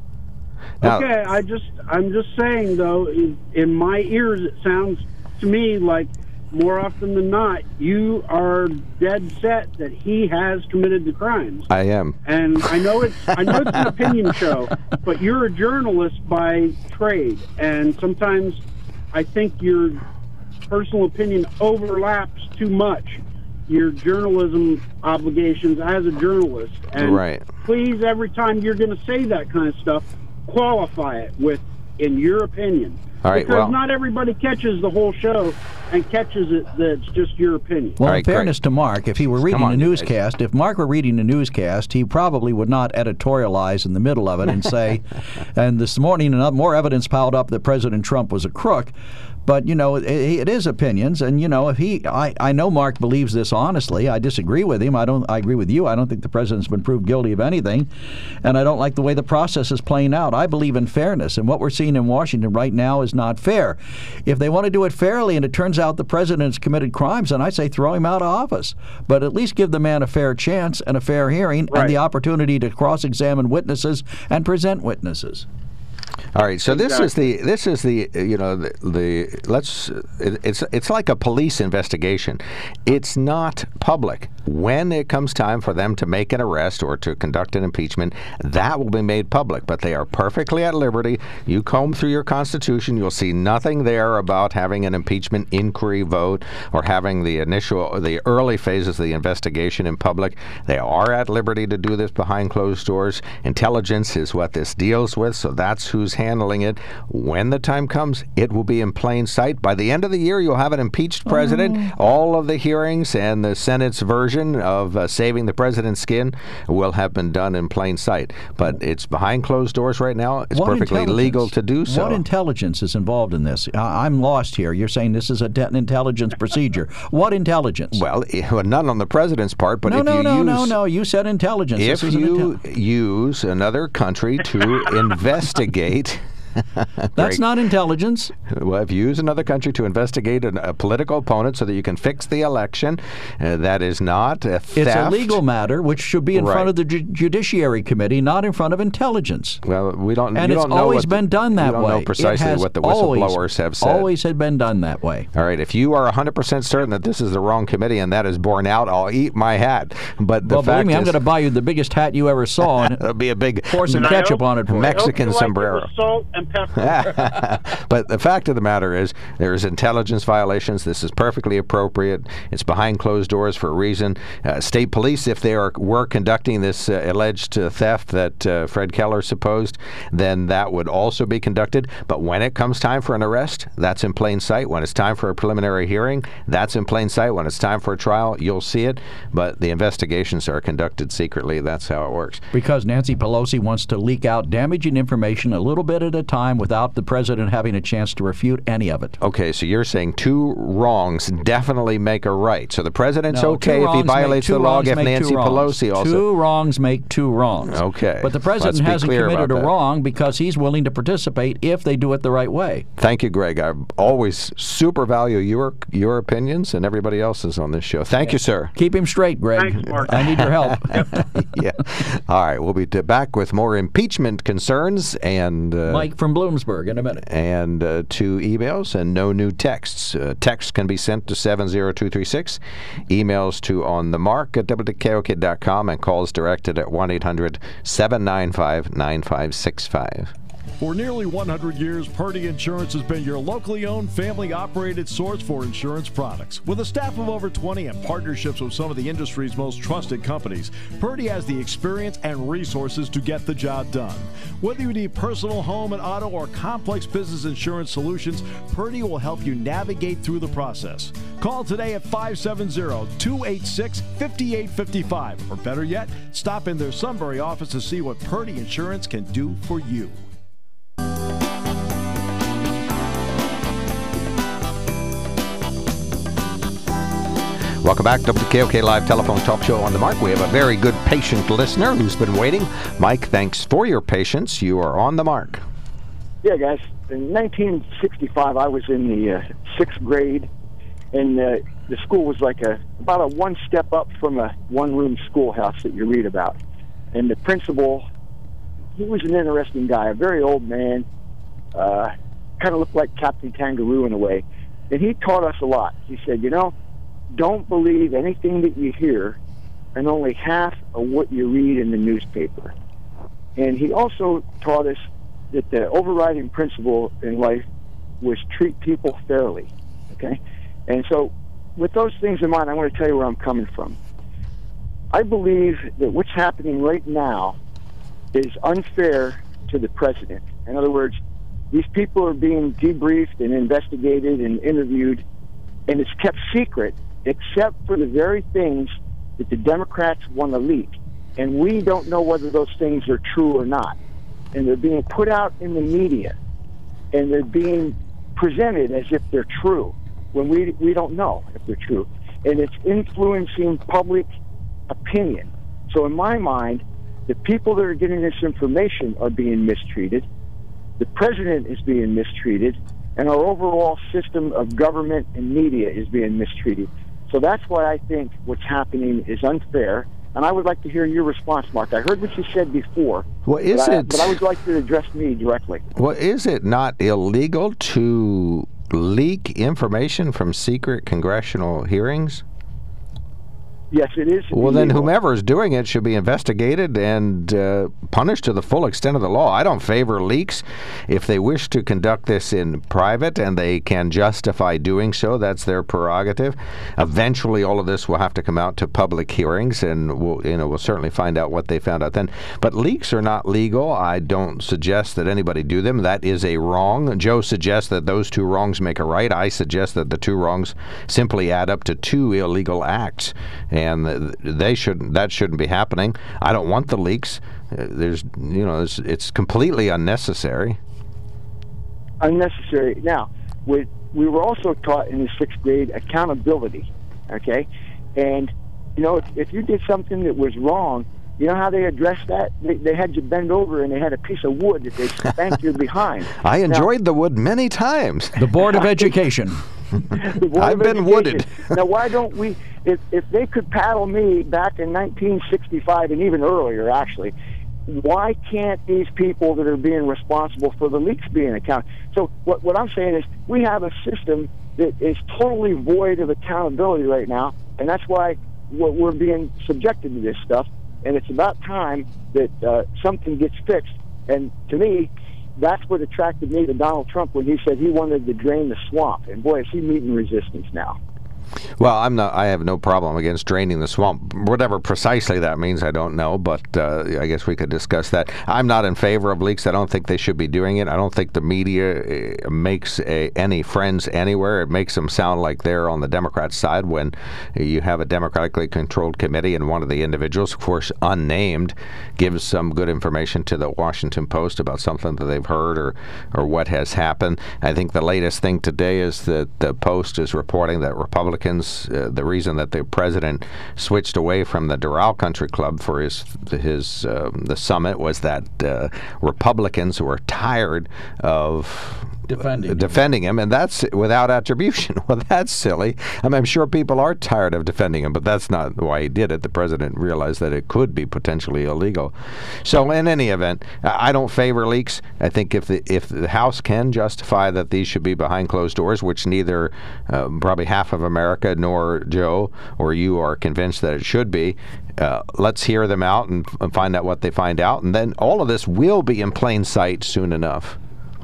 Now, okay, I just, I'm just saying, though, in, in my ears, it sounds to me like more often than not, you are dead set that he has committed the crimes. I am. And I know it's I know it's an opinion show, but you're a journalist by trade, and sometimes I think your personal opinion overlaps too much your journalism obligations as a journalist. And right. please, every time you're going to say that kind of stuff, qualify it with, in your opinion. All right, because well, not everybody catches the whole show and catches it that it's just your opinion. Well, right, in fairness great. to Mark, if he were reading on, a newscast, if Mark were reading a newscast, he probably would not editorialize in the middle of it and say, and this morning more evidence piled up that President Trump was a crook. But, you know, it, it is opinions, and, you know, if he, I, I know Mark believes this honestly. I disagree with him. I don't, I agree with you. I don't think the president's been proved guilty of anything, and I don't like the way the process is playing out. I believe in fairness, and what we're seeing in Washington right now is not fair. If they want to do it fairly and it turns out the president's committed crimes, then I say throw him out of office. But at least give the man a fair chance and a fair hearing right. and the opportunity to cross-examine witnesses and present witnesses. All right, so exactly. this is the this is the you know the, the let's it, it's it's like a police investigation. It's not public. When it comes time for them to make an arrest or to conduct an impeachment, that will be made public. But they are perfectly at liberty. You comb through your Constitution, you'll see nothing there about having an impeachment inquiry vote or having the initial the early phases of the investigation in public. They are at liberty to do this behind closed doors. Intelligence is what this deals with, so that's who's handling it. When the time comes, it will be in plain sight. By the end of the year, you'll have an impeached president. Oh. All of the hearings and the Senate's version of uh, saving the president's skin will have been done in plain sight. But it's behind closed doors right now. It's what perfectly legal to do so. What intelligence is involved in this? I- I'm lost here. You're saying this is a de- an intelligence procedure. What intelligence? Well, none on the president's part, but no, if no, you no, use... No, no, no, you said intelligence. If this you intel- use another country to investigate... That's not intelligence. Well, if you use another country to investigate an, a political opponent so that you can fix the election, uh, that is not a theft. It's a legal matter, which should be in right. front of the Ju- Judiciary Committee, not in front of intelligence. Well, we don't. And you it's don't know always what been the, done that we don't way. know precisely what the whistleblowers always, have said. Always had been done that way. All right. If you are one hundred percent certain that this is the wrong committee and that is borne out, I'll eat my hat. But the well, fact believe me, is, I'm going to buy you the biggest hat you ever saw, and it'll be a big pour some And ketchup hope, on it for Mexican I hope you sombrero. like it with salt and pepper. But the fact of the matter is, there's intelligence violations. This is perfectly appropriate. It's behind closed doors for a reason. Uh, state police, if they are were conducting this uh, alleged uh, theft that uh, Fred Keller supposed, then that would also be conducted. But when it comes time for an arrest, that's in plain sight. When it's time for a preliminary hearing, that's in plain sight. When it's time for a trial, you'll see it. But the investigations are conducted secretly. That's how it works. Because Nancy Pelosi wants to leak out damaging information a little bit at a time without the president having a chance to refute any of it. Okay, so you're saying two wrongs definitely make a right. So the president's no, okay if he violates the law if Nancy Pelosi also... Two wrongs make two wrongs. Okay. But the president hasn't committed a wrong because he's willing to participate if they do it the right way. Thank you, Greg. I always super value your your opinions and everybody else's on this show. Thank yeah. you, sir. Keep him straight, Greg. Thanks, Mark. I need your help. Yeah. All right, we'll be t- back with more impeachment concerns and... Uh, Mike from Bloomsburg in a minute. And uh, two emails and no new texts. Uh, texts can be sent to seven zero two three six, emails to on the mark at W K O K dot com, and calls directed at one eight hundred seven nine five nine five six five. For nearly one hundred years, Purdy Insurance has been your locally owned, family-operated source for insurance products. With a staff of over twenty and partnerships with some of the industry's most trusted companies, Purdy has the experience and resources to get the job done. Whether you need personal, home, and auto, or complex business insurance solutions, Purdy will help you navigate through the process. Call today at five seven zero, two eight six, five eight five five, or better yet, stop in their Sunbury office to see what Purdy Insurance can do for you. Welcome back to W K O K Live Telephone Talk Show on the Mark. We have a very good patient listener who's been waiting. Mike, thanks for your patience. You are on the mark. Yeah, guys. In nineteen sixty-five, I was in the uh, sixth grade, and uh, the school was like a about a one step up from a one-room schoolhouse that you read about. And the principal, he was an interesting guy, a very old man, uh, kind of looked like Captain Kangaroo in a way. And he taught us a lot. He said, you know, don't believe anything that you hear and only half of what you read in the newspaper. And he also taught us that the overriding principle in life was treat people fairly, okay? And so with those things in mind, I want to tell you where I'm coming from. I believe that what's happening right now is unfair to the president. In other words, these people are being debriefed and investigated and interviewed, and it's kept secret except for the very things that the Democrats want to leak. And we don't know whether those things are true or not. And they're being put out in the media, and they're being presented as if they're true, when we we don't know if they're true. And it's influencing public opinion. So in my mind, the people that are getting this information are being mistreated, the president is being mistreated, and our overall system of government and media is being mistreated. So that's why I think what's happening is unfair. And I would like to hear your response, Mark. I heard what you said before. Well, is but I, it? But I would like to address me directly. Well, is it not illegal to leak information from secret congressional hearings? Yes, it is. Well, then whomever is doing it should be investigated and uh, punished to the full extent of the law. I don't favor leaks. If they wish to conduct this in private and they can justify doing so, that's their prerogative. Eventually, all of this will have to come out to public hearings, and we'll, you know, we'll certainly find out what they found out then. But leaks are not legal. I don't suggest that anybody do them. That is a wrong. Joe suggests that those two wrongs make a right. I suggest that the two wrongs simply add up to two illegal acts. And they shouldn't. That shouldn't be happening. I don't want the leaks. Uh, there's, you know, it's, it's completely unnecessary. Unnecessary. Now, we we were also taught in the sixth grade accountability. Okay, and you know, if, if you did something that was wrong, you know how they addressed that? They, they had you bend over and they had a piece of wood that they spanked you behind. I enjoyed now, the wood many times. The Board of Education. I've been wooded. Now, why don't we, if, if they could paddle me back in nineteen sixty-five and even earlier, actually, why can't these people that are being responsible for the leaks be accounted? So what, what I'm saying is we have a system that is totally void of accountability right now, and that's why we're being subjected to this stuff, and it's about time that uh, something gets fixed. And to me, that's what attracted me to Donald Trump when he said he wanted to drain the swamp. And boy, is he meeting resistance now. Well, I'm not. I have no problem against draining the swamp. Whatever precisely that means, I don't know. But uh, I guess we could discuss that. I'm not in favor of leaks. I don't think they should be doing it. I don't think the media uh, makes a, any friends anywhere. It makes them sound like they're on the Democrat side when you have a democratically controlled committee and one of the individuals, of course unnamed, gives some good information to the Washington Post about something that they've heard or or what has happened. I think the latest thing today is that the Post is reporting that Republicans Uh, the reason that the president switched away from the Doral Country Club for his his um, the summit was that uh, Republicans were tired of defending him. defending him, and that's without attribution. Well, that's silly. I mean, I'm sure people are tired of defending him, but that's not why he did it. The president realized that it could be potentially illegal. So, in any event, I don't favor leaks. I think if the if the House can justify that these should be behind closed doors, which neither uh, probably half of America nor Joe or you are convinced that it should be, uh, let's hear them out and, and find out what they find out, and then all of this will be in plain sight soon enough.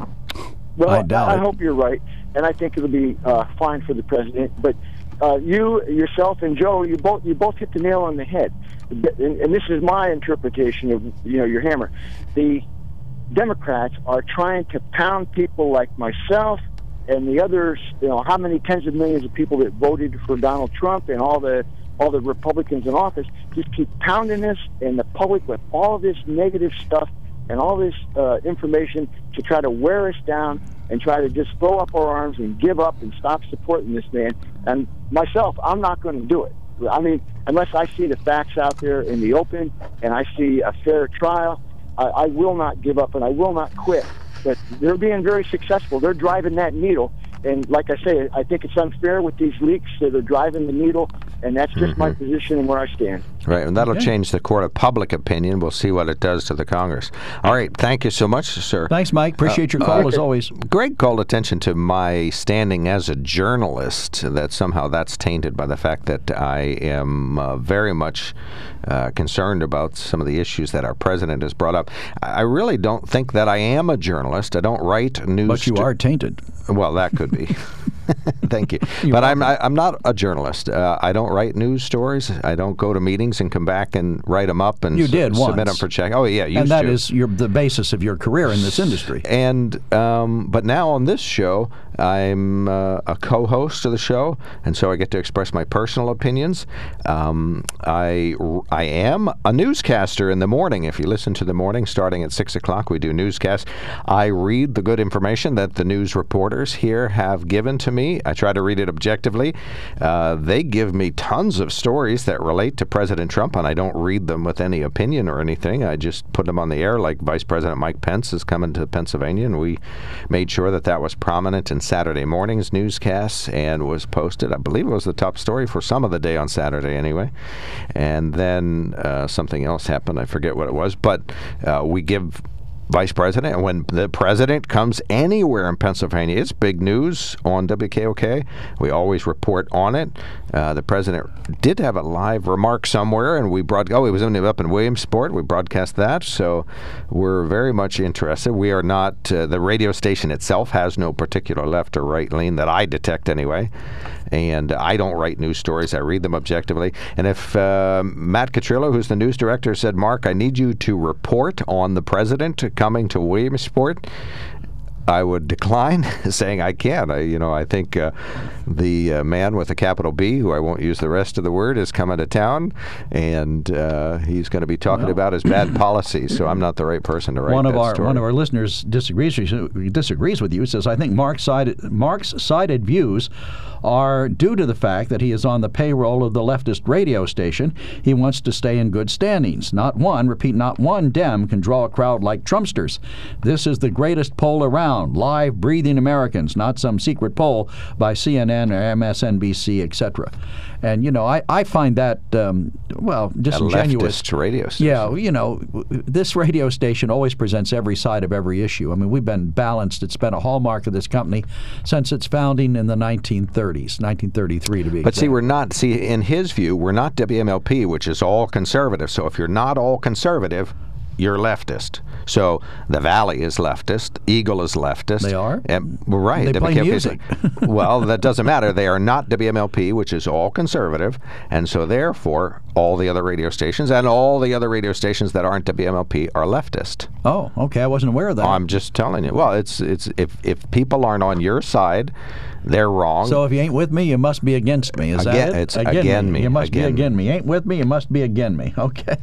Well, I doubt I it. hope you're right, and I think it'll be uh, fine for the president. But uh, you, yourself, and Joe, you both you both hit the nail on the head. And, and this is my interpretation of you know your hammer. The Democrats are trying to pound people like myself and the others. You know how many tens of millions of people that voted for Donald Trump and all the all the Republicans in office just keep pounding us in the public with all of this negative stuff and all this uh, information to try to wear us down and try to just throw up our arms and give up and stop supporting this man. And myself, I'm not going to do it. I mean, unless I see the facts out there in the open and I see a fair trial, I, I will not give up and I will not quit. But they're being very successful. They're driving that needle. And like I say, I think it's unfair with these leaks that are driving the needle, and that's just mm-hmm. my position and where I stand. Right, and that'll Okay. change the court of public opinion. We'll see what it does to the Congress. All right, thank you so much, sir. Thanks, Mike. Appreciate your call, uh, as always. Greg called attention to my standing as a journalist, that somehow that's tainted by the fact that I am uh, very much uh, concerned about some of the issues that our president has brought up. I really don't think that I am a journalist. I don't write news. But you sto- are tainted. Well, that could be. Thank you. You're but I'm welcome. I, I'm not a journalist. Uh, I don't write news stories. I don't go to meetings and come back and write them up and You su- did submit once. them for check. Oh yeah, used And that to. is your, the basis of your career in this industry. And um, but now on this show, I'm uh, a co-host of the show, and so I get to express my personal opinions. Um, I I am a newscaster in the morning. If you listen to the morning, starting at six o'clock, we do newscasts. I read the good information that the news reporters here have given to me. I try to read it objectively. Uh, they give me tons of stories that relate to President Trump, and I don't read them with any opinion or anything. I just put them on the air, like Vice President Mike Pence is coming to Pennsylvania, and we made sure that that was prominent in Saturday morning's newscasts and was posted. I believe it was the top story for some of the day on Saturday anyway. And then uh, something else happened. I forget what it was, but uh, we give Vice President, and when the president comes anywhere in Pennsylvania, it's big news on W K O K. We always report on it. Uh, the president did have a live remark somewhere, and we brought. Oh, he was only up in Williamsport. We broadcast that, so we're very much interested. We are not. Uh, the radio station itself has no particular left or right lean that I detect anyway. And I don't write news stories. I read them objectively. And if uh, Matt Catrillo, who's the news director, said, Mark, I need you to report on the president coming to Williamsport, I would decline, saying I can't. I, you know, I think uh, the uh, man with a capital B, who I won't use the rest of the word, is coming to town, and uh, he's going to be talking Well. about his bad policies. So I'm not the right person to write One of that our story. one of our listeners disagrees disagrees with you. Says, I think Mark's cited, Mark's cited views are due to the fact that he is on the payroll of the leftist radio station. He wants to stay in good standings. Not one, repeat, not one Dem can draw a crowd like Trumpsters. This is the greatest poll around. Live, breathing Americans, not some secret poll by C N N or M S N B C, et cetera. And, you know, I, I find that, um, well, disingenuous. A leftist radio station. Yeah, you know, this radio station always presents every side of every issue. I mean, we've been balanced. It's been a hallmark of this company since its founding in the nineteen thirties, nineteen thirty-three to be But see, exact. we're not, see, in his view, we're not W M L P, which is all conservative. So if you're not all conservative, you're leftist. So the Valley is leftist. Eagle is leftist. They are? And, well, right. They play W K O K music. Well, that doesn't matter. They are not W M L P, which is all conservative. And so therefore, all the other radio stations and all the other radio stations that aren't W M L P are leftist. Oh, okay. I wasn't aware of that. I'm just telling you. Well, it's it's if if people aren't on your side, They're wrong. So if you ain't with me, you must be against me. Is Again, that it? it's again me. You must Again be again me. Ain't with me, you must be again me. Okay.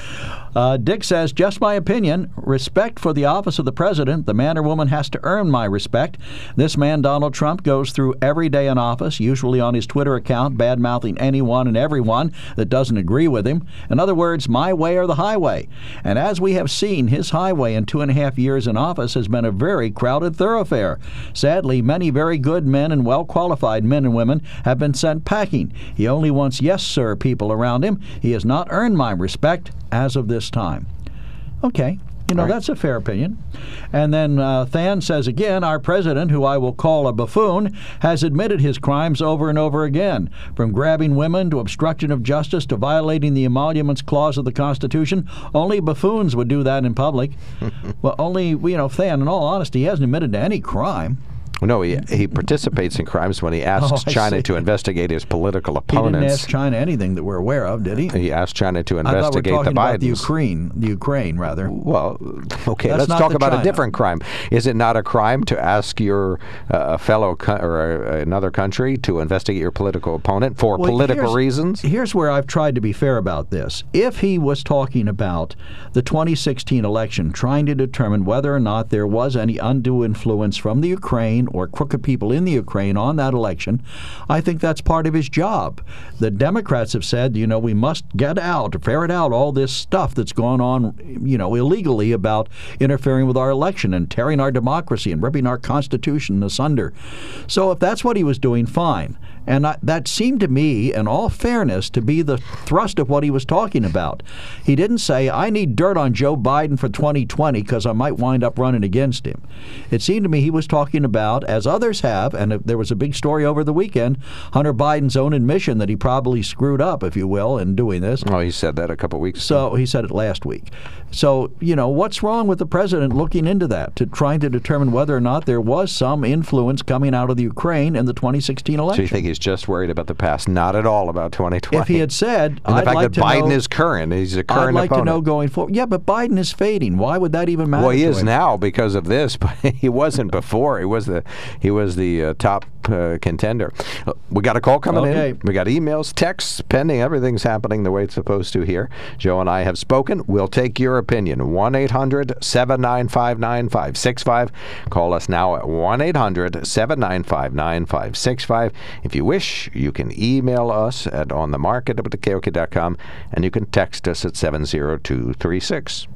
Uh, Dick says, just my opinion. Respect for the office of the president. The man or woman has to earn my respect. This man, Donald Trump, goes through every day in office, usually on his Twitter account, bad-mouthing anyone and everyone that doesn't agree with him. In other words, my way or the highway. And as we have seen, his highway in two and a half years in office has been a very crowded thoroughfare. Sadly, many very good men and well-qualified men and women have been sent packing. He only wants yes, sir people around him. He has not earned my respect as of this time. Okay. You know, right. That's a fair opinion. And then uh, Than says again, our president, who I will call a buffoon, has admitted his crimes over and over again, from grabbing women to obstruction of justice to violating the Emoluments Clause of the Constitution. Only buffoons would do that in public. Well, only, you know, Than, in all honesty, he hasn't admitted to any crime. No, he, he participates in crimes when he asks Oh, I China see. to investigate his political He opponents. didn't ask China anything that we're aware of, did he? He asked China to I thought investigate we're talking the about the Bidens. Ukraine, the Ukraine, rather. Well, okay, That's let's not talk the about China. a different crime. Is it not a crime to ask your uh, fellow co- or uh, another country to investigate your political opponent for Well, political here's- reasons? Here's where I've tried to be fair about this. If he was talking about the twenty sixteen election, trying to determine whether or not there was any undue influence from the Ukraine or crooked people in the Ukraine on that election, I think that's part of his job. The Democrats have said, you know, we must get out, ferret out all this stuff that's going on, you know, illegally about interfering with our election and tearing our democracy and ripping our Constitution asunder. So if that's what he was doing, fine. And I, that seemed to me, in all fairness, to be the thrust of what he was talking about. He didn't say, I need dirt on Joe Biden for twenty twenty because I might wind up running against him. It seemed to me he was talking about, as others have, and there was a big story over the weekend, Hunter Biden's own admission that he probably screwed up, if you will, in doing this. Oh, he said that a couple weeks ago. So he said it last week. So, you know, what's wrong with the president looking into that, to trying to determine whether or not there was some influence coming out of the Ukraine in the twenty sixteen election? So you think he's just worried about the past, not at all about twenty twenty? If he had said, and the I'd fact like that to Biden know, is current, he's a current I'd like opponent. to know going forward. Yeah, but Biden is fading. Why would that even matter? Well, he to is him? now because of this, but he wasn't before. He was the he was the uh, top uh, contender. Uh, we got a call coming Okay. in. We got emails, texts, pending. Everything's happening the way it's supposed to here. Joe and I have spoken. We'll take your opinion. one eight hundred seven nine five nine five six five. Call us now at one eight hundred seven nine five nine five six five. If you wish, you can email us at onthemark at W K O K dot com, and you can text us at seven zero two three six.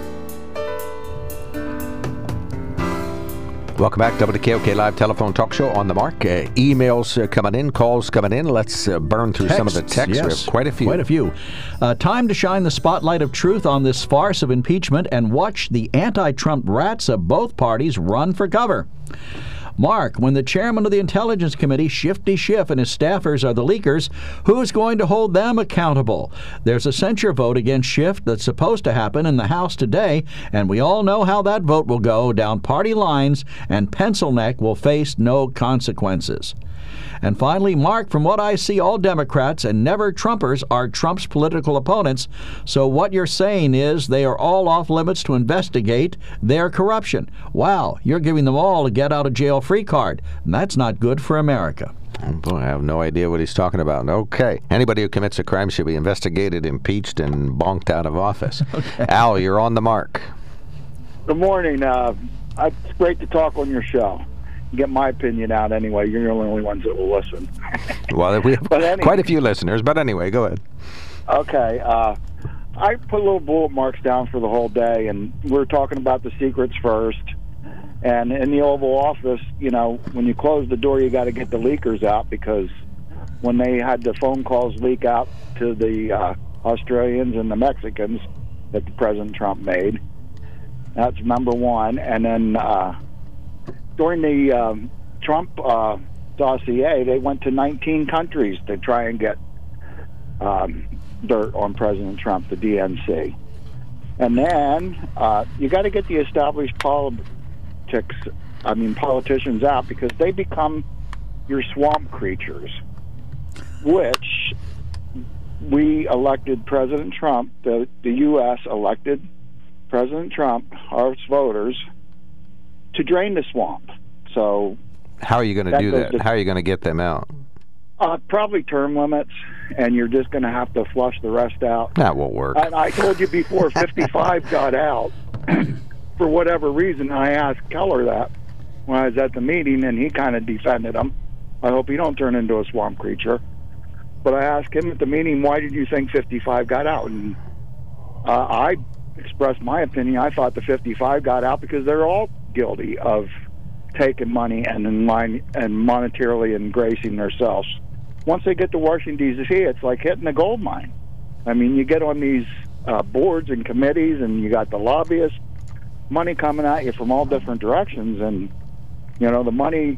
Welcome back, W K O K Live Telephone Talk Show on the Mark. Uh, emails uh, coming in, calls coming in. Let's uh, burn through some of the texts. Yes, We have quite a few. Quite a few. Uh, time to shine the spotlight of truth on this farce of impeachment and watch the anti-Trump rats of both parties run for cover. Mark, when the chairman of the Intelligence Committee, Shifty Schiff, and his staffers are the leakers, who's going to hold them accountable? There's a censure vote against Schiff that's supposed to happen in the House today, and we all know how that vote will go down party lines, and Pencil Neck will face no consequences. And finally, Mark, from what I see, all Democrats and never Trumpers are Trump's political opponents. So what you're saying is they are all off limits to investigate their corruption. Wow, you're giving them all a get-out-of-jail-free card. And that's not good for America. Oh, boy, I have no idea what he's talking about. Okay. Anybody who commits a crime should be investigated, impeached, and bonked out of office. Okay. Al, you're on the mark. Good morning. Uh, it's great to talk on your show. Get my opinion out anyway. You're the only ones that will listen. Well, we have anyway, quite a few listeners, but anyway, go ahead. Okay. Uh, I put little bullet marks down for the whole day, and we're talking about the secrets first. And in the Oval Office, you know, when you close the door, you got to get the leakers out, because when they had the phone calls leak out to the uh, Australians and the Mexicans that the President Trump made, that's number one. And then uh, during the um, Trump uh, dossier, they went to nineteen countries to try and get um, dirt on President Trump, the D N C. And then uh, you got to get the established politics, I mean politicians out, because they become your swamp creatures, which we elected President Trump, the, the U S elected President Trump, our voters, to drain the swamp. So How are you going to That do goes that? to- How are you going to get them out? Uh, probably term limits, and you're just going to have to flush the rest out. That will work. And I told you before fifty-five got out, for whatever reason, I asked Keller that when I was at the meeting, and he kind of defended him. I hope he don't turn into a swamp creature. But I asked him at the meeting, why did you think fifty-five got out? And uh, I expressed my opinion. I thought the fifty-five got out because they're all guilty of taking money and in line and monetarily engracing themselves. Once they get to Washington, D C, it's like hitting a gold mine. I mean, you get on these uh, boards and committees, and you got the lobbyists, money coming at you from all different directions, and you know the money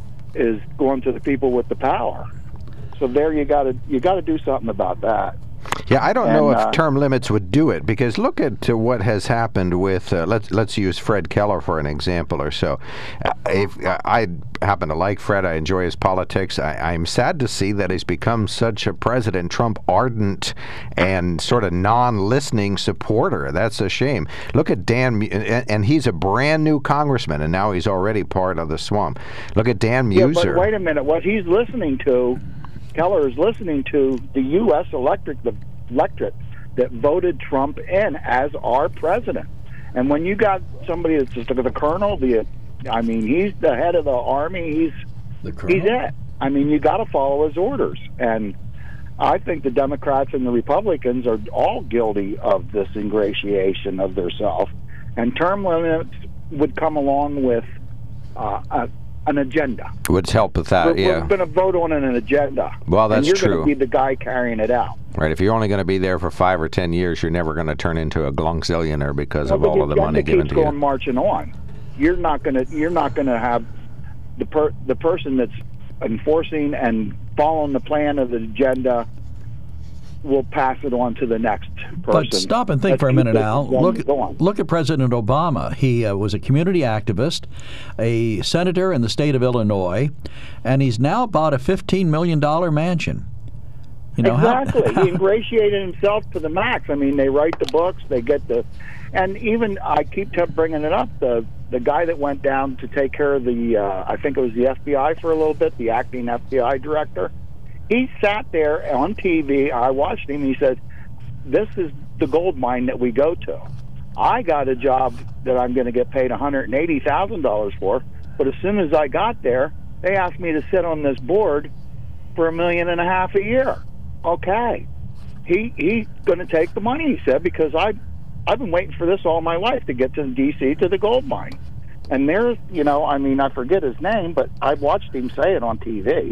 is going to the people with the power. So there, you got to you got to do something about that. Yeah, I don't And, know if uh, term limits would do it, because look at uh, what has happened with, uh, let's let's use Fred Keller for an example or so. Uh, if uh, I happen to like Fred, I enjoy his politics. I, I'm sad to see that he's become such a President Trump ardent and sort of non-listening supporter. That's a shame. Look at Dan, Mu- and, and he's a brand new congressman, and now he's already part of the swamp. Look at Dan Yeah, Muser. but wait a minute. What he's listening to, Keller is listening to the U S electric, the electorate that voted Trump in as our president. And when you got somebody that's just the colonel, the, I mean, he's the head of the army. He's The colonel? he's it. I mean, you got to follow his orders. And I think the Democrats and the Republicans are all guilty of this ingratiation of theirself. And term limits would come along with uh, a, an agenda. Would help with that, We're, yeah. we're going to vote on an agenda. Well, that's and you're true. going to be the guy carrying it out. Right, if you're only going to be there for five or ten years, you're never going to turn into a glonzillionaire because Well, of but all of the money agenda given keeps to going you. marching on. You're not going to. You're not going to have the per, the person that's enforcing and following the plan of the agenda will pass it on to the next person. But stop and think Let's for a keep minute, this Al. going- Look, going. look at President Obama. He uh, was a community activist, a senator in the state of Illinois, and he's now bought a fifteen million dollars mansion. You know, how- Exactly. He ingratiated himself to the max. I mean, they write the books, they get the, and even I keep t- bringing it up. The the guy that went down to take care of the, uh, I think it was the F B I for a little bit, the acting F B I director. He sat there on T V. I watched him. He said, "This is the gold mine that we go to. I got a job that I'm going to get paid one hundred eighty thousand dollars for, but as soon as I got there, they asked me to sit on this board for a million and a half a year." Okay, he he's going to take the money, he said, because I I've been waiting for this all my life to get to D C to the gold mine. And there's, you know, I mean, I forget his name, but I watched him say it on T V.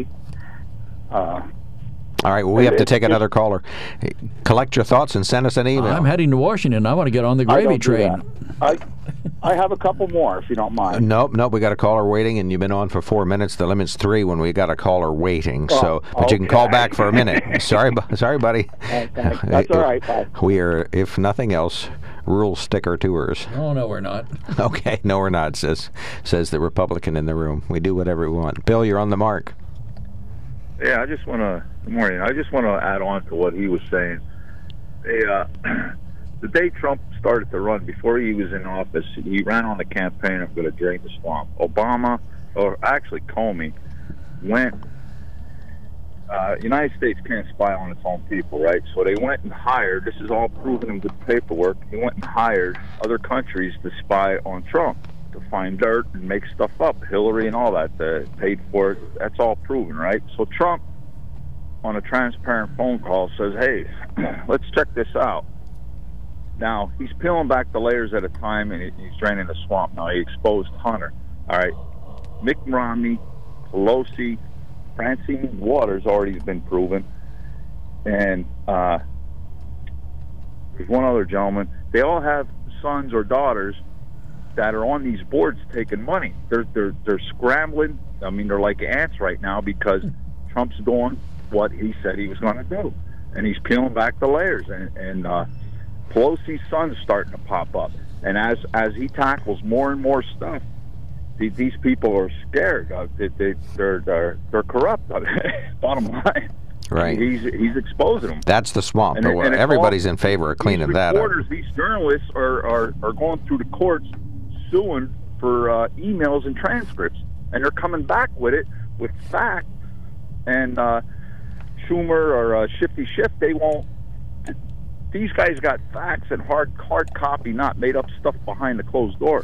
Uh, All right, well, we have to It's take just- another caller. Collect your thoughts and send us an email. I'm heading to Washington. I want to get on the I gravy don't do train. that. I I have a couple more, if you don't mind. Nope, nope. We got a caller waiting, and you've been on for four minutes. The limit's three when we got a caller waiting. So, Oh, but you can call okay. back for a minute. sorry, bu- sorry, buddy. Okay. That's all right. Bye. We are, if nothing else, rule sticker tours. Oh, no, we're not. Okay, no, we're not. Says says the Republican in the room. We do whatever we want. Bill, you're on the mark. Yeah, I just want to. Good morning. I just want to add on to what he was saying. They, uh, the day Trump started to run, before he was in office, he ran on the campaign of going to drain the swamp. Obama, or actually Comey, went. Uh, United States can't spy on its own people, right? So they went and hired. This is all proven in good paperwork. They went and hired other countries to spy on Trump, to find dirt and make stuff up, Hillary and all that, uh, paid for it. That's all proven, right? So Trump, on a transparent phone call, says, hey, let's check this out. Now, he's peeling back the layers at a time, and he's draining the swamp. Now, he exposed Hunter. All right, Mitt Romney, Pelosi, Francine Waters already has been proven, and uh, there's one other gentleman. They all have sons or daughters that are on these boards taking money. They're they're they're scrambling. I mean, they're like ants right now because Trump's doing what he said he was going to do, and he's peeling back the layers. And, and uh, Pelosi's son's starting to pop up, and as as he tackles more and more stuff, the, these people are scared. Uh, they, they, they're they're they're corrupt. Bottom line. Right. He's he's exposing them. That's the swamp. And it- and it's Everybody's all- in favor of cleaning these that up. reporters, these journalists are, are, are going through the courts suing for uh, emails and transcripts. and they're coming back with it with facts. And uh, Schumer or uh, Shifty Schiff, they won't. These guys got facts and hard hard copy, not made up stuff behind the closed door.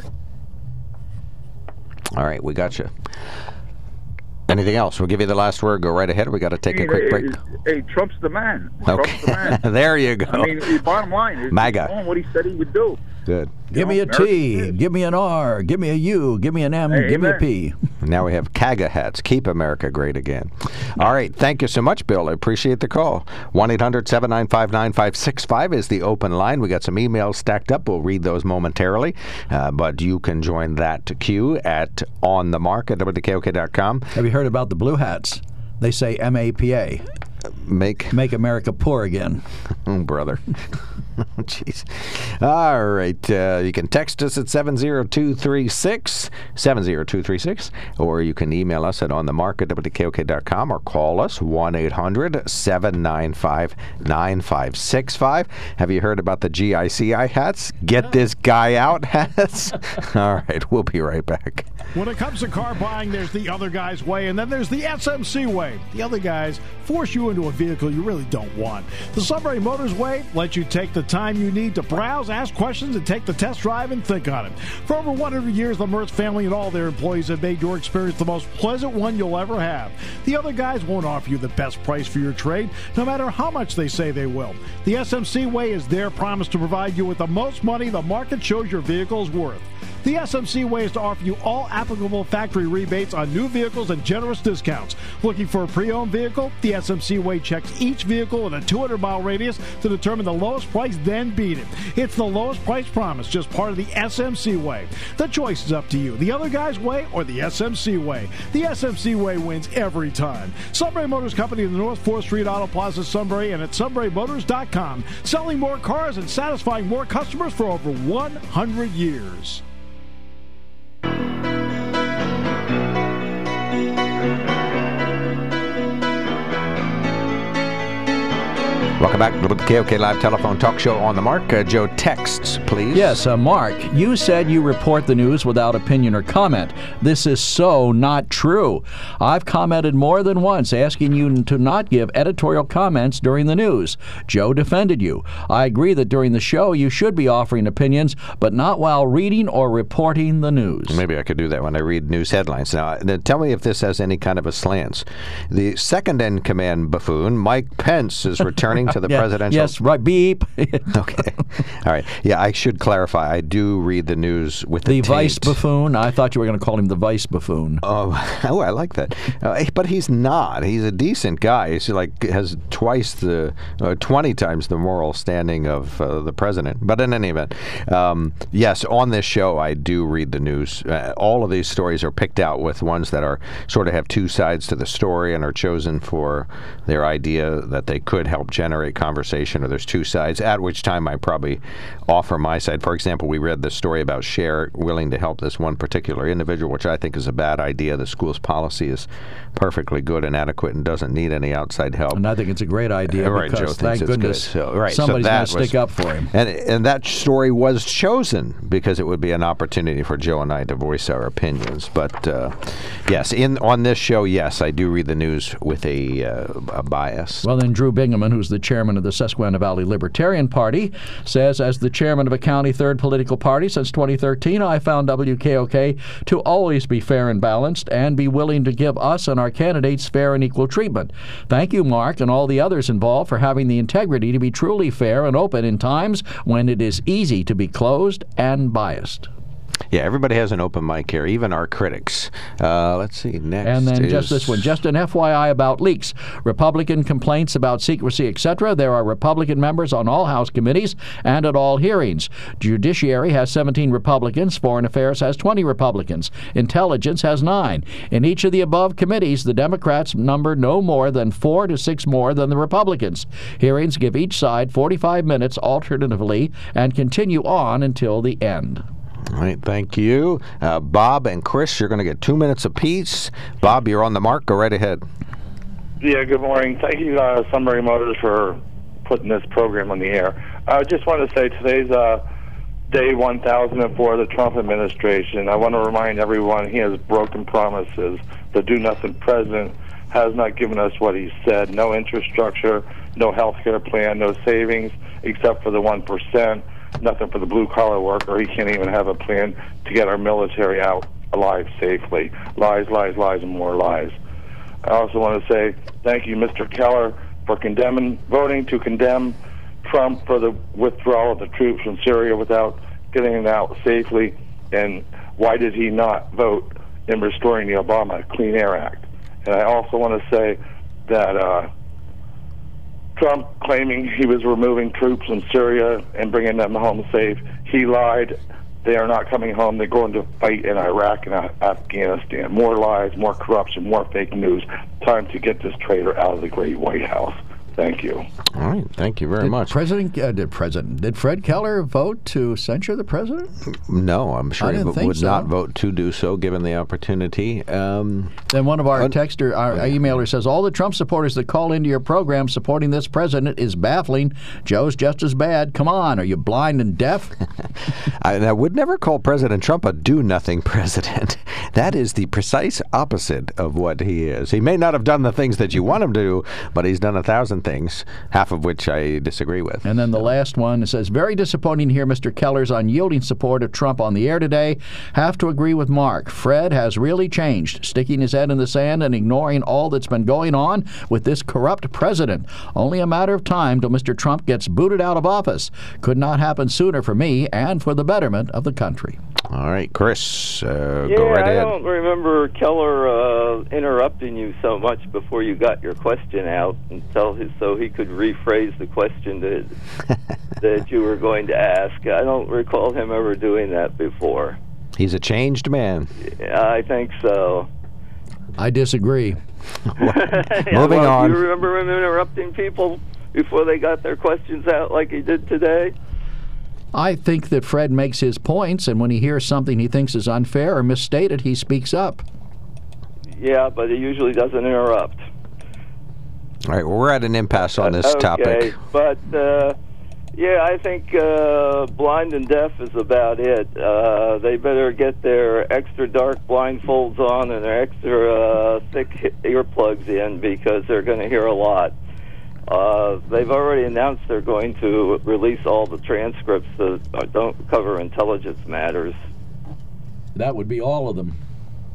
All right, we got you. Anything else? We'll give you the last word. Go right ahead. We got to take a quick break. Hey, Trump's the man. Okay. Trump's the man. There you go. I mean, the bottom line is MAGA. doing what he said he would do. Good. Give me a T, give me an R, give me a U, give me an M, Hey, give me a amen. P. Now we have CAGA hats. Keep America great again. All right. Thank you so much, Bill. I appreciate the call. one eight hundred seven nine five nine five six five is the open line. We got some emails stacked up. We'll read those momentarily. Uh, but you can join that queue at On the Mark at W K O K dot com. Have you heard about the blue hats? They say M A P A. Make Make America poor again. Oh, brother. Jeez. All right. Uh, you can text us at seven zero two three six, seven zero two three six, or you can email us at on the mark at W K O K dot com or call us one eight hundred seven nine five nine five six five. Have you heard about the G I C I hats? Get this guy out hats? All right. We'll be right back. When it comes to car buying, there's the other guy's way, and then there's the S M C way. The other guys force you into a vehicle you really don't want. The Sunbury Motors way lets you take the time you need to browse, ask questions, and take the test drive and think on it. For over one hundred years, the Mertz family and all their employees have made your experience the most pleasant one you'll ever have. The other guys won't offer you the best price for your trade, no matter how much they say they will. The S M C way is their promise to provide you with the most money the market shows your vehicle is worth. The S M C way is to offer you all applicable factory rebates on new vehicles and generous discounts. Looking for a pre-owned vehicle? The S M C way checks each vehicle in a two hundred mile radius to determine the lowest price, then beat it. It's the lowest price promise, just part of the S M C way. The choice is up to you. The other guy's way or the S M C way. The S M C way wins every time. Sunbury Motors Company in the North fourth Street Auto Plaza, Sunbury, and at sunbury motors dot com. Selling more cars and satisfying more customers for over one hundred years. Welcome back to the K O K Live Telephone Talk Show On the Mark. Uh, Joe, texts, please. Yes, uh, Mark, you said you report the news without opinion or comment. This is so not true. I've commented more than once asking you to not give editorial comments during the news. Joe defended you. I agree that during the show you should be offering opinions, but not while reading or reporting the news. Maybe I could do that when I read news headlines. Now, then tell me if this has any kind of a slant. The second-in-command buffoon, Mike Pence, is returning to the yeah, presidential... Yes, right, beep. Okay. All right. Yeah, I should clarify. I do read the news with the the vice taint. buffoon. I thought you were going to call him the vice buffoon. Oh, oh, I like that. Uh, but he's not. He's a decent guy. He's like has twice the, uh, twenty times the moral standing of uh, the president. But in any event, um, yes, on this show, I do read the news. Uh, all of these stories are picked out with ones that are sort of have two sides to the story and are chosen for their idea that they could help generate conversation, or there's two sides, at which time I probably offer my side. For example, we read the story about Cher willing to help this one particular individual, which I think is a bad idea. The school's policy is perfectly good and adequate and doesn't need any outside help. And I think it's a great idea Uh, right, because, Joe thinks thank it's goodness, good. So, right, somebody's so going that to stick was, up for him. And, and that story was chosen because it would be an opportunity for Joe and I to voice our opinions. But, uh, yes, in on this show, yes, I do read the news with a, uh, a bias. Well, then Drew Bingaman, who's the chairman of the Susquehanna Valley Libertarian Party, says, as the chairman of a county third political party since twenty thirteen, I found W K O K to always be fair and balanced and be willing to give us and our candidates fair and equal treatment. Thank you, Mark, and all the others involved for having the integrity to be truly fair and open in times when it is easy to be closed and biased. Yeah, everybody has an open mic here, even our critics. Uh, let's see, next And then is... just this one, just an F Y I about leaks. Republican complaints about secrecy, et cetera. There are Republican members on all House committees and at all hearings. Judiciary has seventeen Republicans. Foreign Affairs has twenty Republicans. Intelligence has nine. In each of the above committees, the Democrats number no more than four to six more than the Republicans. Hearings give each side forty-five minutes alternatively and continue on until the end. All right, thank you. Uh, Bob and Chris, you're going to get two minutes apiece. Bob, you're on the mark. Go right ahead. Yeah, good morning. Thank you, uh, Sunbury Motors, for putting this program on the air. I just want to say today's uh, day one thousand four of the Trump administration. I want to remind everyone he has broken promises. The do-nothing president has not given us what he said. No infrastructure, no health care plan, no savings, except for the one percent. Nothing for the blue-collar worker. He can't even have a plan to get our military out alive safely. Lies, lies, lies, and more lies. I also want to say thank you, Mister Keller, for condemning, voting to condemn Trump for the withdrawal of the troops from Syria without getting them out safely. And why did he not vote in restoring the Obama Clean Air Act? And I also want to say that uh, Trump claiming he was removing troops from Syria and bringing them home safe, he lied. They are not coming home. They're going to fight in Iraq and Afghanistan. More lies, more corruption, more fake news. Time to get this traitor out of the great White House. Thank you. All right. Thank you very did much. President, uh, did President, did Fred Keller vote to censure the president? No, I'm sure I he didn't think would so. not vote to do so given the opportunity. Um, then one of our uh, texter, our emailer says, all the Trump supporters that call into your program supporting this president is baffling. Joe's just as bad. Come on, are you blind and deaf? I, I would never call President Trump a do-nothing president. That is the precise opposite of what he is. He may not have done the things that you want him to do, but he's done a thousand things, half of which I disagree with. And then the last one says, very disappointing to hear Mister Keller's unyielding support of Trump on the air today. Have to agree with Mark. Fred has really changed, sticking his head in the sand and ignoring all that's been going on with this corrupt president. Only a matter of time till Mister Trump gets booted out of office. Could not happen sooner for me and for the betterment of the country. All right, Chris, uh, yeah, go right I ahead. don't remember Keller uh, interrupting you so much before you got your question out, and tell his, so he could rephrase the question that that you were going to ask. I don't recall him ever doing that before. He's a changed man. Yeah, I think so. I disagree. Moving yeah, well, on. Do you remember him interrupting people before they got their questions out like he did today? I think that Fred makes his points, and when he hears something he thinks is unfair or misstated, he speaks up. Yeah, but he usually doesn't interrupt. All right, well, we're at an impasse on this okay, topic. But, uh, yeah, I think uh, blind and deaf is about it. Uh, they better get their extra dark blindfolds on and their extra uh, thick earplugs in, because they're going to hear a lot. Uh, they've already announced they're going to release all the transcripts that don't cover intelligence matters. That would be all of them.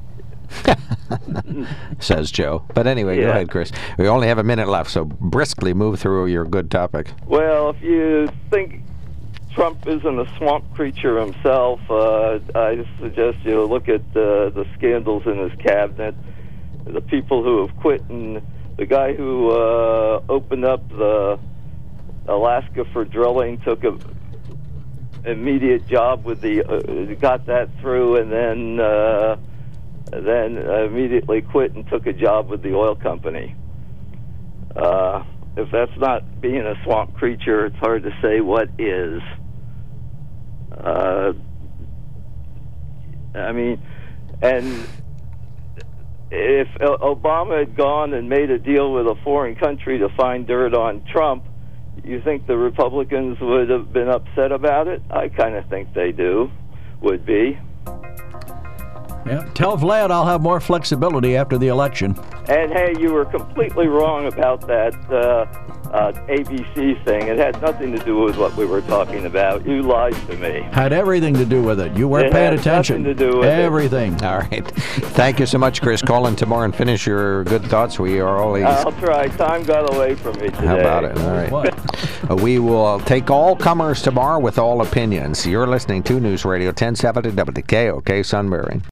Says Joe. But anyway, Yeah. go ahead, Chris. We only have a minute left, so briskly move through your good topic. Well, if you think Trump isn't a swamp creature himself, uh, I suggest you look at uh, the scandals in his cabinet, the people who have quit, and the guy who uh, opened up the Alaska for drilling took a immediate job with the uh, got that through, and then uh, then immediately quit and took a job with the oil company. Uh, if that's not being a swamp creature, it's hard to say what is. Uh, I mean, and if Obama had gone and made a deal with a foreign country to find dirt on Trump, you think the Republicans would have been upset about it? I kind of think they do, would be. Yeah. Tell Vlad I'll have more flexibility after the election. And hey, you were completely wrong about that uh, uh, A B C thing. It had nothing to do with what we were talking about. You lied to me. Had everything to do with it. You weren't It paying had attention. nothing to do with it. everything. All right. Thank you so much, Chris. Call in tomorrow and finish your good thoughts. We are always... I'll try. Time got away from me today. How about it? All right. What? Uh, we will take all comers tomorrow with all opinions. You're listening to News Radio ten seventy W K O K Sunbury.